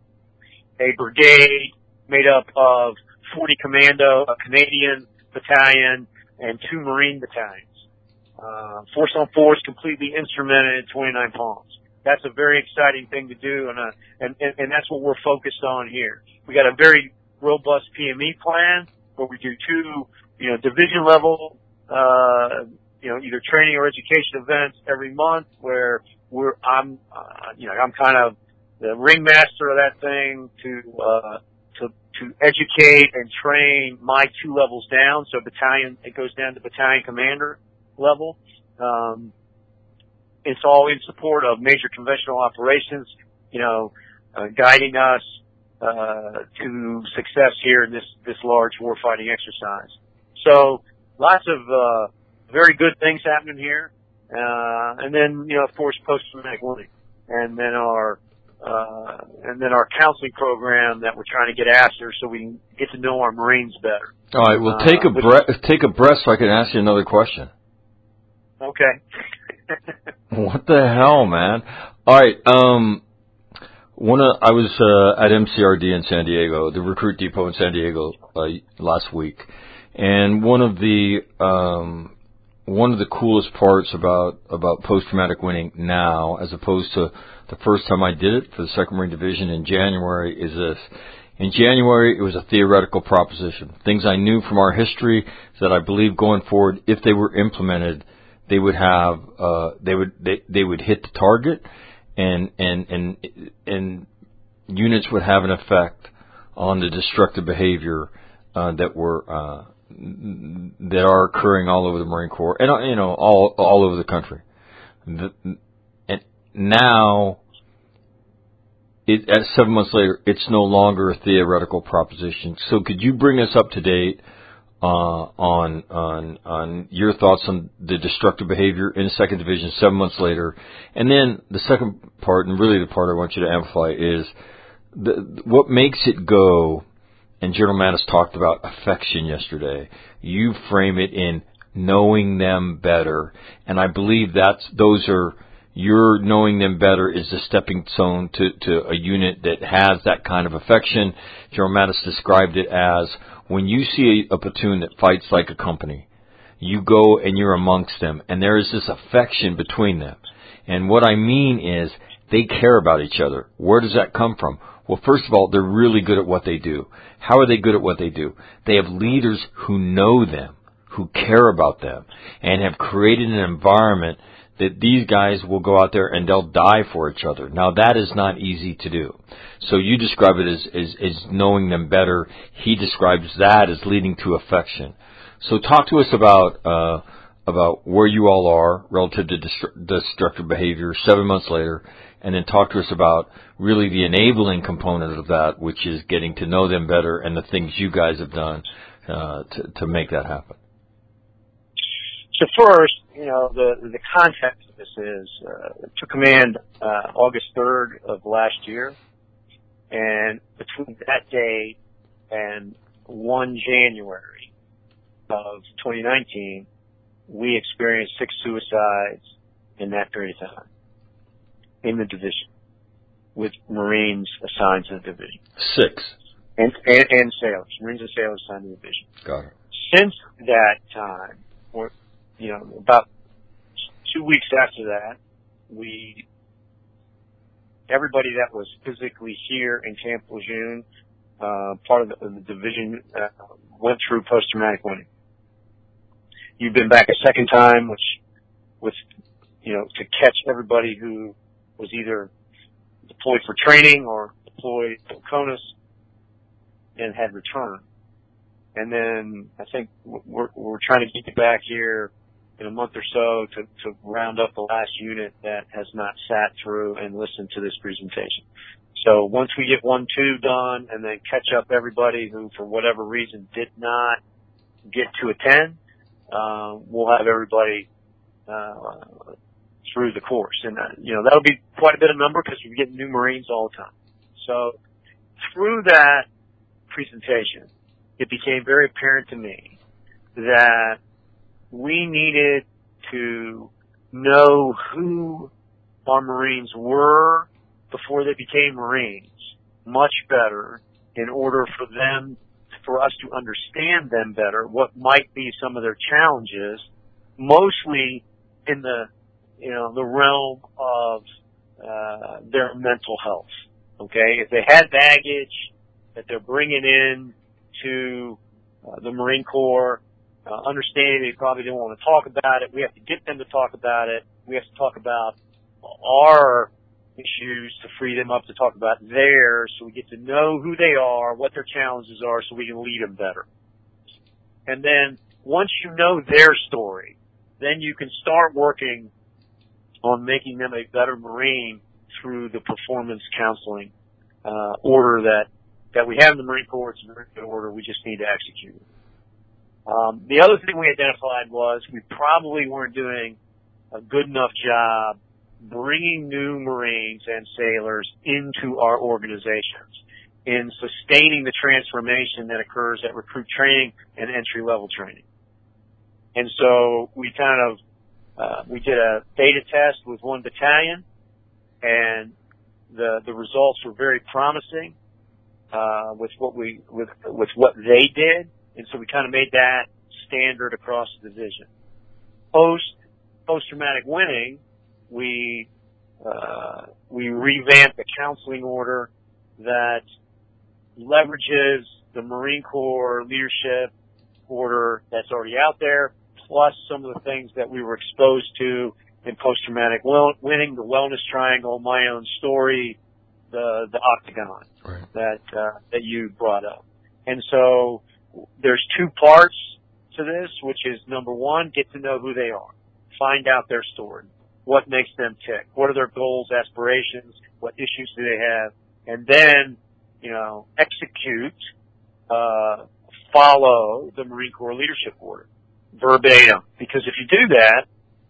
a brigade made up of 40 Commando, a Canadian battalion, and 2 Marine battalions. Force-on-force, completely instrumented in 29 Palms. That's a very exciting thing to do, and that's what we're focused on here. We got a very robust PME plan where we do 2, division level, either training or education events every month where I'm kind of the ringmaster of that thing to educate and train my 2 levels down. So it goes down to battalion commander level. It's all in support of major conventional operations, guiding us to success here in this large warfighting exercise. So lots of very good things happening here. And then, of course, post-traumatic learning. And then our and then our counseling program that we're trying to get after so we can get to know our Marines better. All right, well, take a breath so I can ask you another question. Okay. What the hell, man? All right, I was at MCRD in San Diego, the Recruit Depot in San Diego last week, and one of the coolest parts about post-traumatic winning now, as opposed to the first time I did it for the 2nd Marine Division in January, is this. In January, it was a theoretical proposition. Things I knew from our history that I believe going forward, if they were implemented, they would have they would hit the target, and units would have an effect on the destructive behavior that are occurring all over the Marine Corps and all over the country. And now, at 7 months later, it's no longer a theoretical proposition. So, could you bring us up to date on your thoughts on the destructive behavior in the 2nd Division 7 months later? And then the second part, and really the part I want you to amplify, is what makes it go. And General Mattis talked about affection yesterday. You frame it in knowing them better, and I believe your knowing them better is the stepping stone to a unit that has that kind of affection. General Mattis described it as when you see a platoon that fights like a company, you go and you're amongst them, and there is this affection between them. And what I mean is they care about each other. Where does that come from? Well, first of all, they're really good at what they do. How are they good at what they do? They have leaders who know them, who care about them, and have created an environment that these guys will go out there and they'll die for each other. Now, that is not easy to do. So you describe it as knowing them better. He describes that as leading to affection. So talk to us about where you all are relative to destructive behavior 7 months later, and then talk to us about really the enabling component of that, which is getting to know them better and the things you guys have done to make that happen. So first, the context of this is took command August 3rd of last year, and between that day and 1 January of 2019, we experienced 6 suicides in that period of time in the division, with Marines assigned to the division. 6. And sailors. Marines and sailors assigned to the division. Got it. Since that time, or, about 2 weeks after that, everybody that was physically here in Camp Lejeune, part of the division, went through post-traumatic winning. You've been back a second time, to catch everybody who was either deployed for training or deployed to CONUS and had returned. And then I think we're trying to get you back here in a month or so to round up the last unit that has not sat through and listened to this presentation. So once we get 1, 2 done and then catch up everybody who for whatever reason did not get to attend, we'll have everybody through the course. And, that'll be quite a bit of number because we get new Marines all the time. So through that presentation, it became very apparent to me that we needed to know who our Marines were before they became Marines much better in order for us to understand them better, what might be some of their challenges, mostly in the realm of their mental health. Okay, if they had baggage that they're bringing in to the Marine Corps, understanding they probably didn't want to talk about it, we have to get them to talk about it. We have to talk about our issues to free them up to talk about theirs, so we get to know who they are, what their challenges are, so we can lead them better. And then once you know their story, then you can start working on making them a better Marine through the performance counseling order that we have in the Marine Corps. It's a very good order. We just need to execute it. The other thing we identified was we probably weren't doing a good enough job bringing new Marines and sailors into our organizations, in sustaining the transformation that occurs at recruit training and entry-level training. And so we we did a beta test with one battalion, and the results were very promising with what they did, and so we kind of made that standard across the division. Post-traumatic winning, we revamped the counseling order that leverages the Marine Corps leadership order that's already out there, plus some of the things that we were exposed to in post-traumatic winning, the wellness triangle, my own story, the octagon, right, that you brought up. And so there's two parts to this, which is, number one, get to know who they are. Find out their story. What makes them tick? What are their goals, aspirations? What issues do they have? And then, execute, follow the Marine Corps leadership order verbatim. Because if you do that,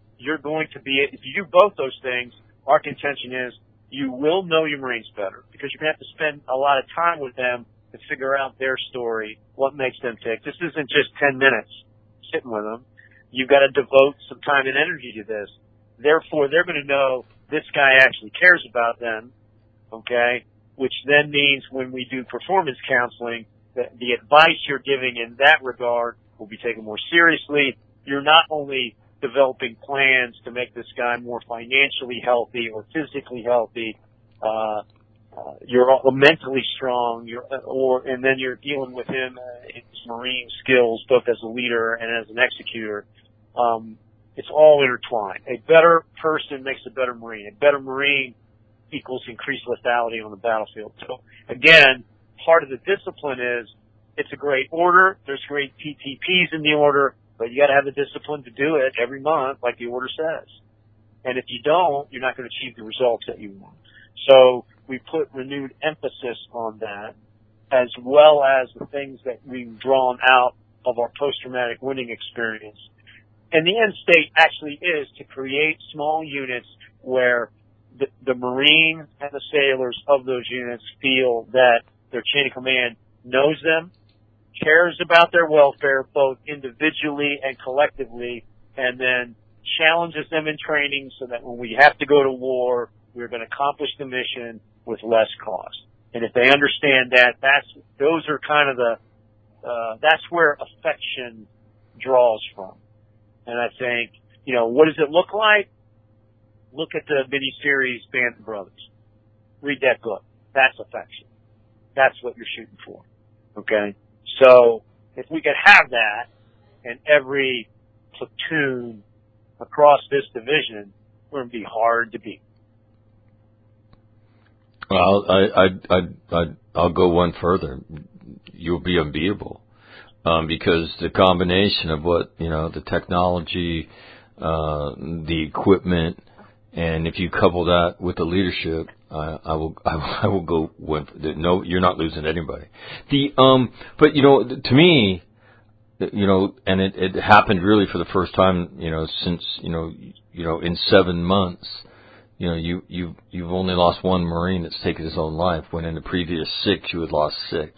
if you do both those things, our contention is you will know your Marines better, because you're going to have to spend a lot of time with them to figure out their story, what makes them tick. This isn't just 10 minutes sitting with them. You've got to devote some time and energy to this. Therefore, they're going to know this guy actually cares about them, okay? Which then means when we do performance counseling, that the advice you're giving in that regard will be taken more seriously. You're not only developing plans to make this guy more financially healthy or physically healthy, you're mentally strong, and then you're dealing with him in his Marine skills, both as a leader and as an executor. It's all intertwined. A better person makes a better Marine. A better Marine equals increased lethality on the battlefield. So again, part of the discipline is, it's a great order. There's great PTPs in the order, but you got to have the discipline to do it every month, like the order says. And if you don't, you're not going to achieve the results that you want. So we put renewed emphasis on that, as well as the things that we've drawn out of our post-traumatic winning experience. And the end state actually is to create small units where the Marine and the sailors of those units feel that their chain of command knows them, cares about their welfare, both individually and collectively, and then challenges them in training so that when we have to go to war, we're going to accomplish the mission with less cost. And if they understand that, those are kind of that's where affection draws from. And I think, what does it look like? Look at the miniseries Band of Brothers. Read that book. That's affection. That's what you're shooting for. Okay? So, if we could have that in every platoon across this division, we're going to be hard to beat. Well, I'll go one further. You'll be unbeatable. Because the combination of what, the technology, the equipment, and if you couple that with the leadership, I will go one. No, you're not losing anybody. But to me, and it happened really for the first time, since, in 7 months, you've only lost one Marine that's taken his own life, when in the previous 6 you had lost 6.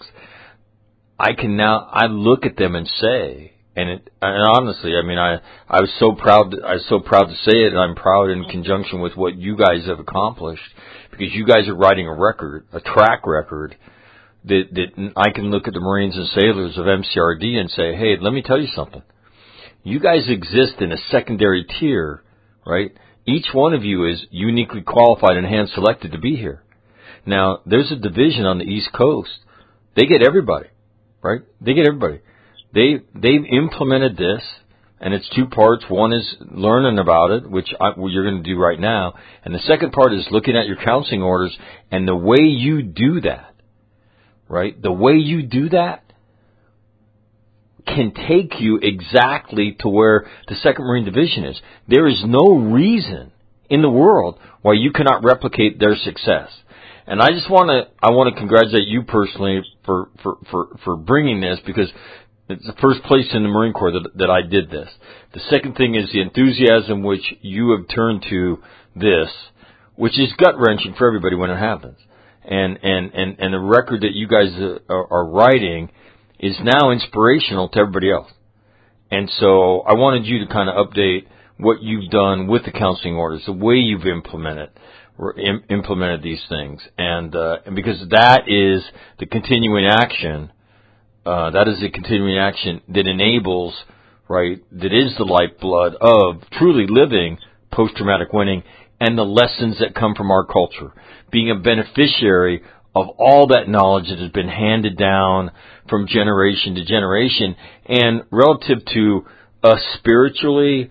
I look at them and say, and honestly, I was so proud to say it, and I'm proud in conjunction with what you guys have accomplished, because you guys are writing a track record that I can look at the Marines and sailors of MCRD and say, hey, let me tell you something. You guys exist in a secondary tier, right? Each one of you is uniquely qualified and hand selected to be here. Now, there's a division on the East Coast. They get everybody. Right? They get everybody. They've implemented this, and it's 2 parts. One is learning about it, which you're going to do right now, and the second part is looking at your counseling orders, and the way you do that, right? The way you do that can take you exactly to where the 2nd Marine Division is. There is no reason in the world why you cannot replicate their success. And I want to congratulate you personally for bringing this, because it's the first place in the Marine Corps that I did this. The second thing is the enthusiasm which you have turned to this, which is gut-wrenching for everybody when it happens. And the record that you guys are writing is now inspirational to everybody else. And so I wanted you to kind of update what you've done with the counseling orders, the way you've implemented these things, and because that is the continuing action. That is a continuing action that enables, right, that is the lifeblood of truly living post-traumatic winning and the lessons that come from our culture. Being a beneficiary of all that knowledge that has been handed down from generation to generation, and relative to us spiritually,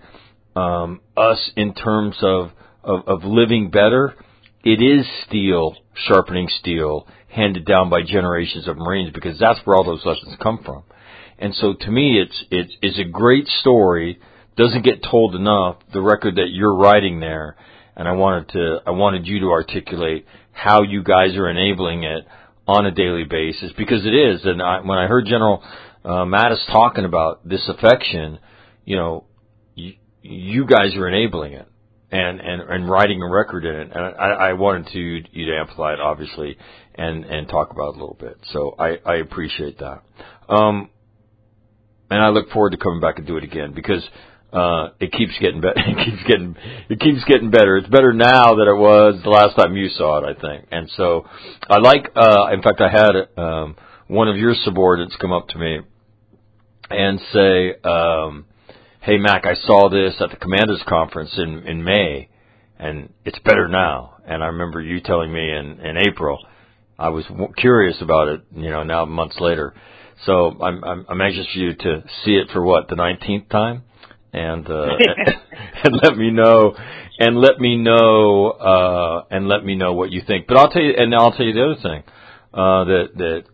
us in terms of living better, it is steel sharpening steel handed down by generations of Marines, because that's where all those lessons come from. And so to me, it's a great story, doesn't get told enough, the record that you're writing there, and I wanted you to articulate how you guys are enabling it on a daily basis, because it is. And when I heard General Mattis talking about this affection, you know, you guys are enabling it and writing a record in it. And I wanted you to amplify it, obviously, and talk about it a little bit. So I appreciate that. And I look forward to coming back and do it again, because it keeps getting better. It keeps getting better. It's better now than it was the last time you saw it, I think. And so I like. In fact, I had one of your subordinates come up to me and say, "Hey, Mac, I saw this at the commanders' conference in May, and it's better now." And I remember you telling me in April. I was curious about it, you know, now months later. So I'm anxious for you to see it for the 19th time. And and let me know what you think. But I'll tell you the other thing, that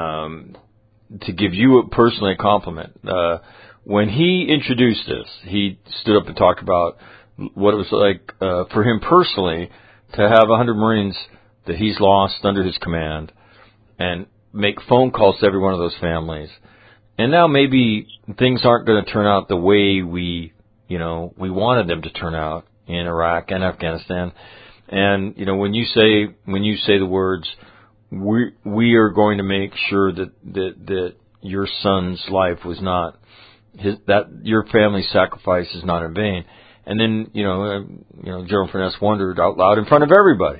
to give you personally a compliment. When he introduced this, he stood up and talked about what it was like for him personally to have 100 Marines that he's lost under his command, and make phone calls to every one of those families. And now maybe things aren't going to turn out the way we wanted them to turn out in Iraq and Afghanistan. And, you know, when you say the words, we are going to make sure that your son's life was not that your family's sacrifice is not in vain. And then, General Furness wondered out loud in front of everybody,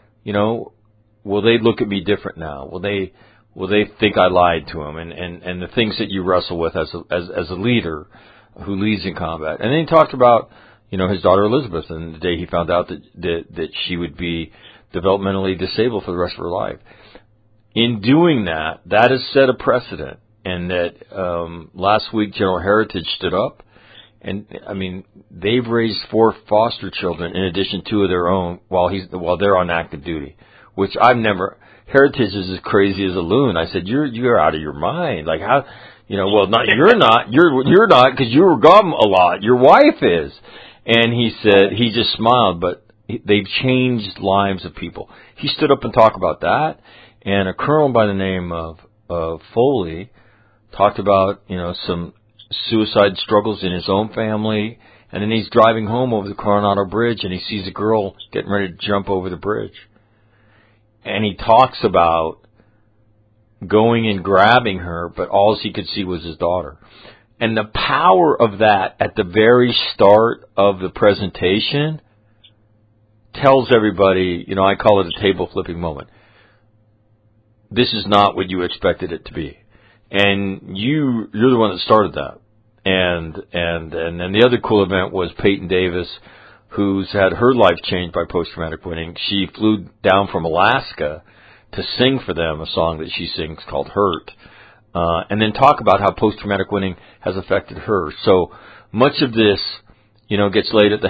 will they look at me different now? Will they think I lied to them? And the things that you wrestle with as a leader who leads in combat. And then he talked about, his daughter Elizabeth, and the day he found out that she would be developmentally disabled for the rest of her life. In doing that has set a precedent. And that last week General Heritage stood up, and they've raised 4 foster children in addition to 2 of their own while they're on active duty, which I've never. Heritage is as crazy as a loon. I said, you're out of your mind. Like how, well, not you're not. You're not, because you were gone a lot. Your wife is. And he said, he just smiled, but they've changed lives of people. He stood up and talked about that, and a colonel by the name of Foley talked about, some suicide struggles in his own family, and then he's driving home over the Coronado Bridge, and he sees a girl getting ready to jump over the bridge. And he talks about going and grabbing her, but all he could see was his daughter. And the power of that at the very start of the presentation tells everybody, I call it a table flipping moment. This is not what you expected it to be. And you're the one that started that. And then the other cool event was Peyton Davis, who's had her life changed by post-traumatic winning. She flew down from Alaska to sing for them a song that she sings called Hurt, and then talk about how post-traumatic winning has affected her. So much of this, gets laid at the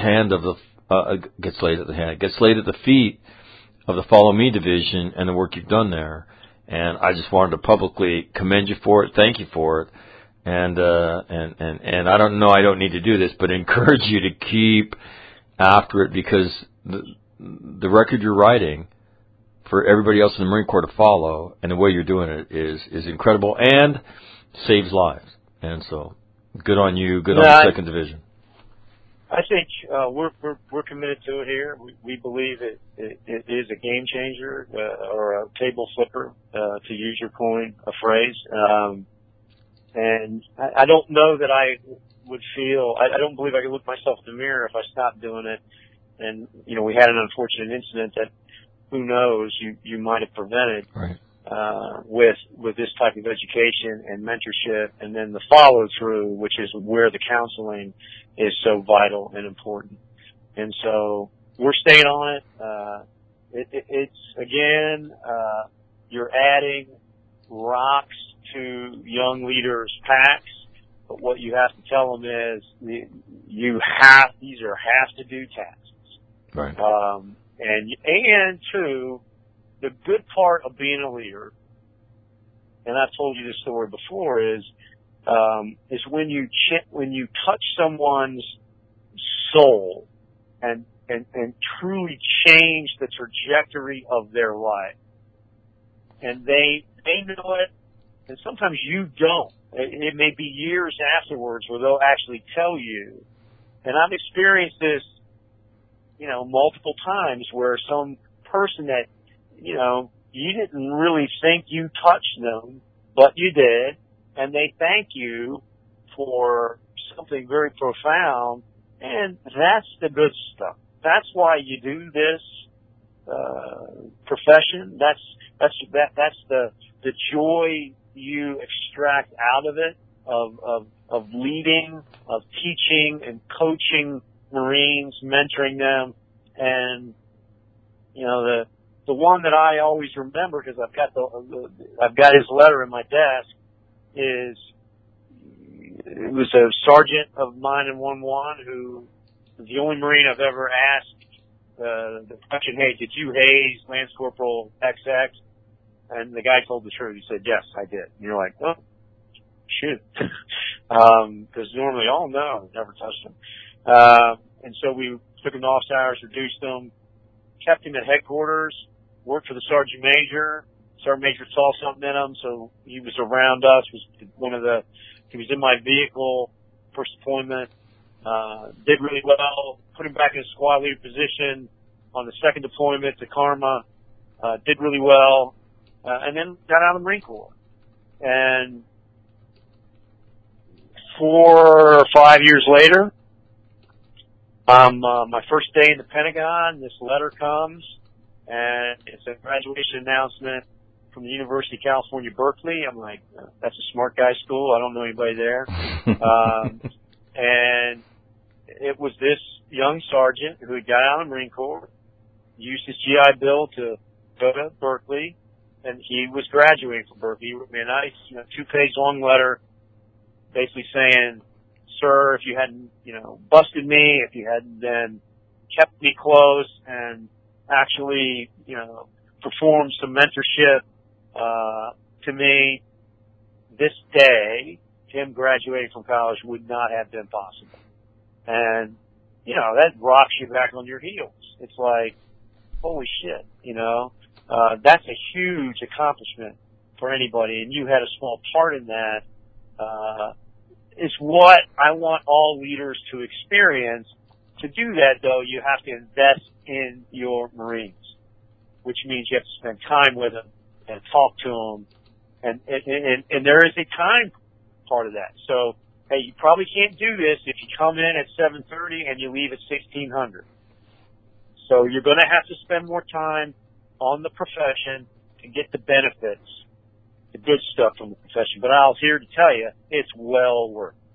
feet of the Follow Me division and the work you've done there. And I just wanted to publicly commend you for it, thank you for it, and I don't know, I don't need to do this, but encourage you to keep after it, because the record you're writing for everybody else in the Marine Corps to follow, and the way you're doing it is incredible and saves lives. And so, good on you. Good on the second division. I think we're committed to it here. We believe it is a game changer or a table flipper, to use your coin, a phrase. And I don't know that I would feel. I don't believe I could look myself in the mirror if I stopped doing it. And we had an unfortunate incident that who knows you might have prevented. Right. With this type of education and mentorship, and then the follow through, which is where the counseling is so vital and important. And so we're staying on it. It's again, you're adding rocks to young leaders' packs, but what you have to tell them is these are have to do tasks. Right. And two, the good part of being a leader, and I've told you this story before, is when you touch someone's soul and truly change the trajectory of their life, and they know it, and sometimes you don't. It may be years afterwards where they'll actually tell you. And I've experienced this, multiple times where some person that you didn't really think you touched them, but you did, and they thank you for something very profound, and that's the good stuff. That's why you do this profession. That's the joy you extract out of it, of leading, of teaching and coaching Marines, mentoring them, and the one that I always remember, because I've got his letter in my desk, it was a sergeant of mine in 1-1 who was the only Marine I've ever asked the question, hey, did you haze Lance Corporal XX? And the guy told the truth. He said, yes, I did. And you're like, oh, shoot. Because normally, oh no, never touched him. And so we took him to office hours, reduced him, kept him at headquarters, worked for the sergeant major. Sergeant major saw something in him, so he was around us. He was in my vehicle, first deployment, did really well, put him back in a squad leader position on the second deployment to Karma, did really well, and then got out of the Marine Corps. And 4 or 5 years later, my first day in the Pentagon, this letter comes, and it's a graduation announcement from the University of California, Berkeley. I'm like, that's a smart guy school. I don't know anybody there. And it was this young sergeant who had got out of the Marine Corps, used his GI Bill to go to Berkeley, and he was graduating from Berkeley. He wrote me a nice, 2-page long letter basically saying, sir, if you hadn't, busted me, if you hadn't then kept me close and actually, performed some mentorship, to me, this day, him graduating from college would not have been possible. And, that rocks you back on your heels. It's like, holy shit, that's a huge accomplishment for anybody, and you had a small part in that. It's what I want all leaders to experience. To do that, though, you have to invest in your Marines, which means you have to spend time with them and talk to them, and there is a time part of that. So, hey, you probably can't do this if you come in at 7:30 and you leave at 1600. So you're going to have to spend more time on the profession to get the benefits, the good stuff from the profession. But I was here to tell you, it's well worth it.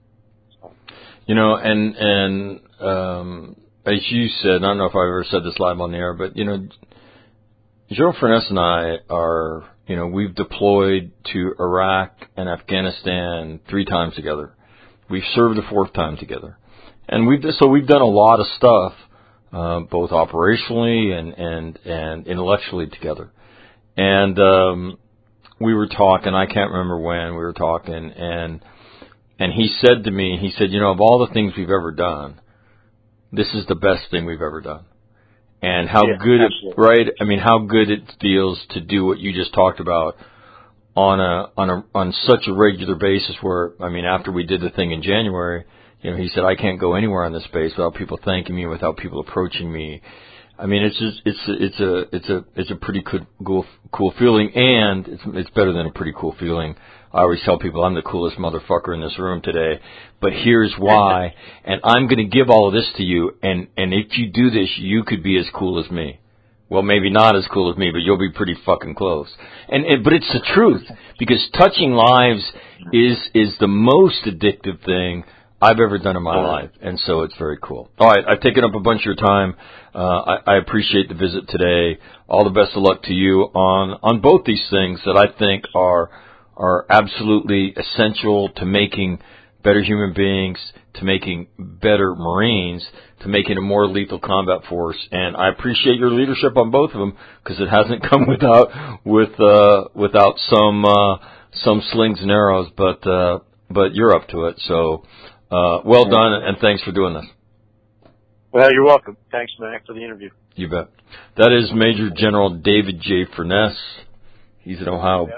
And as you said, I don't know if I ever said this live on the air, but, Joe Furness and I are, we've deployed to Iraq and Afghanistan 3 times together. We've served the 4th time together. And we've done a lot of stuff, both operationally and intellectually together. And, we were talking, I can't remember when we were talking, and he said to me, of all the things we've ever done, this is the best thing we've ever done. And how good it feels to do what you just talked about on such a regular basis where, I mean, after we did the thing in January, you know, he said, I can't go anywhere on this space without people thanking me, without people approaching me. I mean, it's a pretty cool feeling, and it's better than a pretty cool feeling. I always tell people I'm the coolest motherfucker in this room today, but here's why, and I'm going to give all of this to you, and if you do this, you could be as cool as me. Well, maybe not as cool as me, but you'll be pretty fucking close. But it's the truth, because touching lives is the most addictive thing I've ever done in my life, and so it's very cool. All right, I've taken up a bunch of your time. I appreciate the visit today. All the best of luck to you on both these things that I think are absolutely essential to making better human beings, to making better Marines, to making a more lethal combat force. And I appreciate your leadership on both of them, because it hasn't come without some slings and arrows, but you're up to it. So well done, and thanks for doing this. Well, you're welcome. Thanks, Mac, for the interview. You bet. That is Major General David J. Furness. He's an Ohio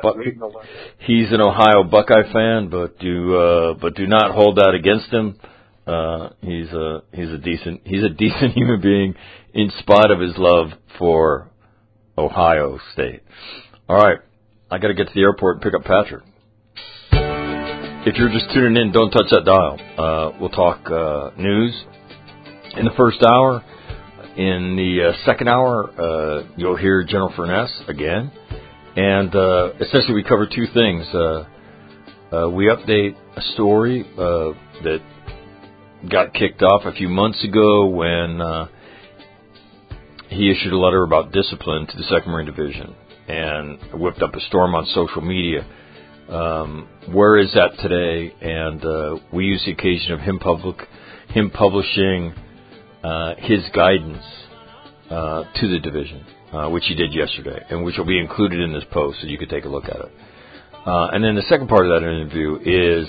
Buckeye fan, but do not hold that against him. He's a decent human being, in spite of his love for Ohio State. All right, I got to get to the airport and pick up Patrick. If you're just tuning in, don't touch that dial. We'll talk news in the first hour. In the second hour, you'll hear General Furness again. And essentially we cover two things. We update a story that got kicked off a few months ago when he issued a letter about discipline to the 2nd Marine Division and whipped up a storm on social media. Where is that today? And we use the occasion of him publishing his guidance to the division, which he did yesterday, and which will be included in this post, so you can take a look at it. And then the second part of that interview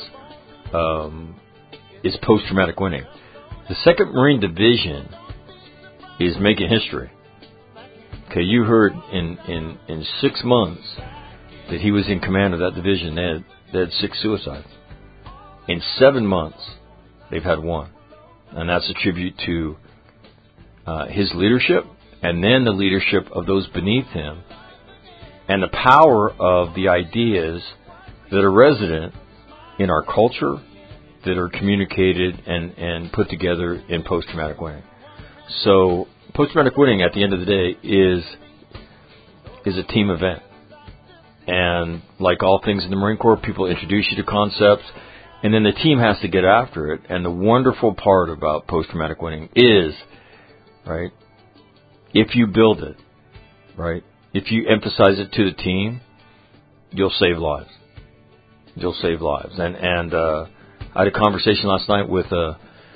is post-traumatic winning. The 2nd Marine Division is making history. Okay, you heard in 6 months that he was in command of that division, they had 6 suicides. In 7 months, they've had 1. And that's a tribute to his leadership, and then the leadership of those beneath him, and the power of the ideas that are resident in our culture, that are communicated and put together in post-traumatic winning. So post-traumatic winning, at the end of the day, is a team event. And like all things in the Marine Corps, people introduce you to concepts, and then the team has to get after it. And the wonderful part about post-traumatic winning is, right, if you build it, right, if you emphasize it to the team, you'll save lives. You'll save lives. And I had a conversation last night with a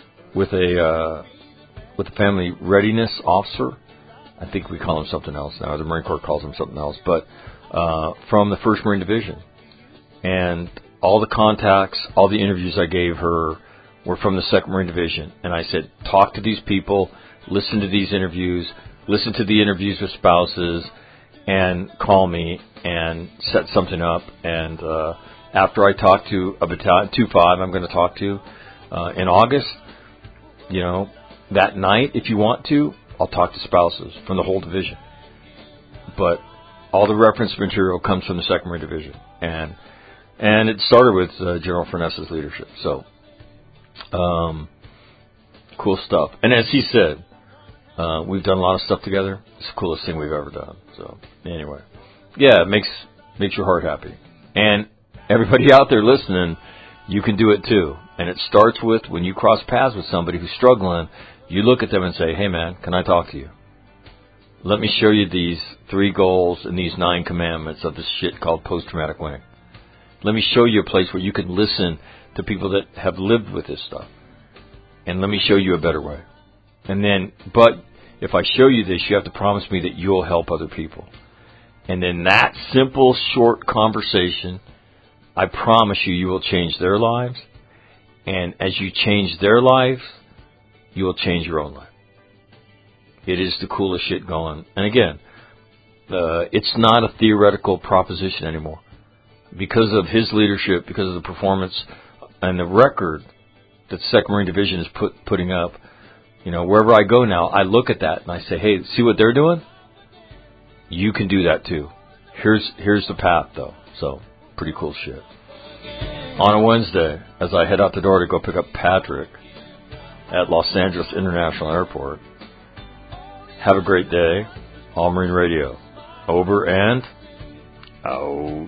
family readiness officer. I think we call him something else now. The Marine Corps calls him something else, but from the 1st Marine Division. And all the contacts, all the interviews I gave her were from the 2nd Marine Division. And I said, talk to these people, listen to these interviews, listen to the interviews with spouses, and call me and set something up. And after I talk to a battalion, 2-5, I'm going to talk to in August, you know, that night, if you want to, I'll talk to spouses from the whole division. But all the reference material comes from the 2nd Marine Division. And it started with General Furness's leadership. So, cool stuff. And as he said, we've done a lot of stuff together. It's the coolest thing we've ever done. So, anyway. Yeah, it makes your heart happy. And everybody out there listening, you can do it too. And it starts with when you cross paths with somebody who's struggling, you look at them and say, hey man, can I talk to you? Let me show you these 3 goals and these 9 commandments of this shit called post-traumatic winning. Let me show you a place where you can listen to people that have lived with this stuff. And let me show you a better way. And then, but if I show you this, you have to promise me that you'll help other people. And then that simple, short conversation, I promise you will change their lives. And as you change their lives, you will change your own life. It is the coolest shit going. And again, it's not a theoretical proposition anymore. because of his leadership, because of the performance and the record that the 2nd Marine Division is putting up, wherever I go now, I look at that and I say, hey, see what they're doing? You can do that too. Here's the path, though. So, pretty cool shit. On a Wednesday, as I head out the door to go pick up Patrick at Los Angeles International Airport, have a great day. All Marine Radio. Over and out.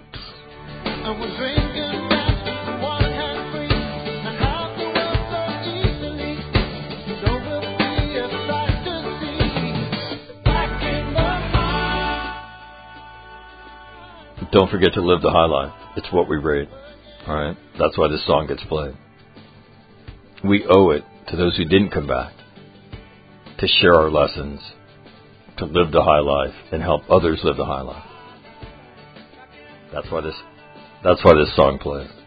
Don't forget to live the high life. It's what we rate. All right? That's why this song gets played. We owe it to those who didn't come back to share our lessons, to live the high life and help others live the high life. That's why this song plays.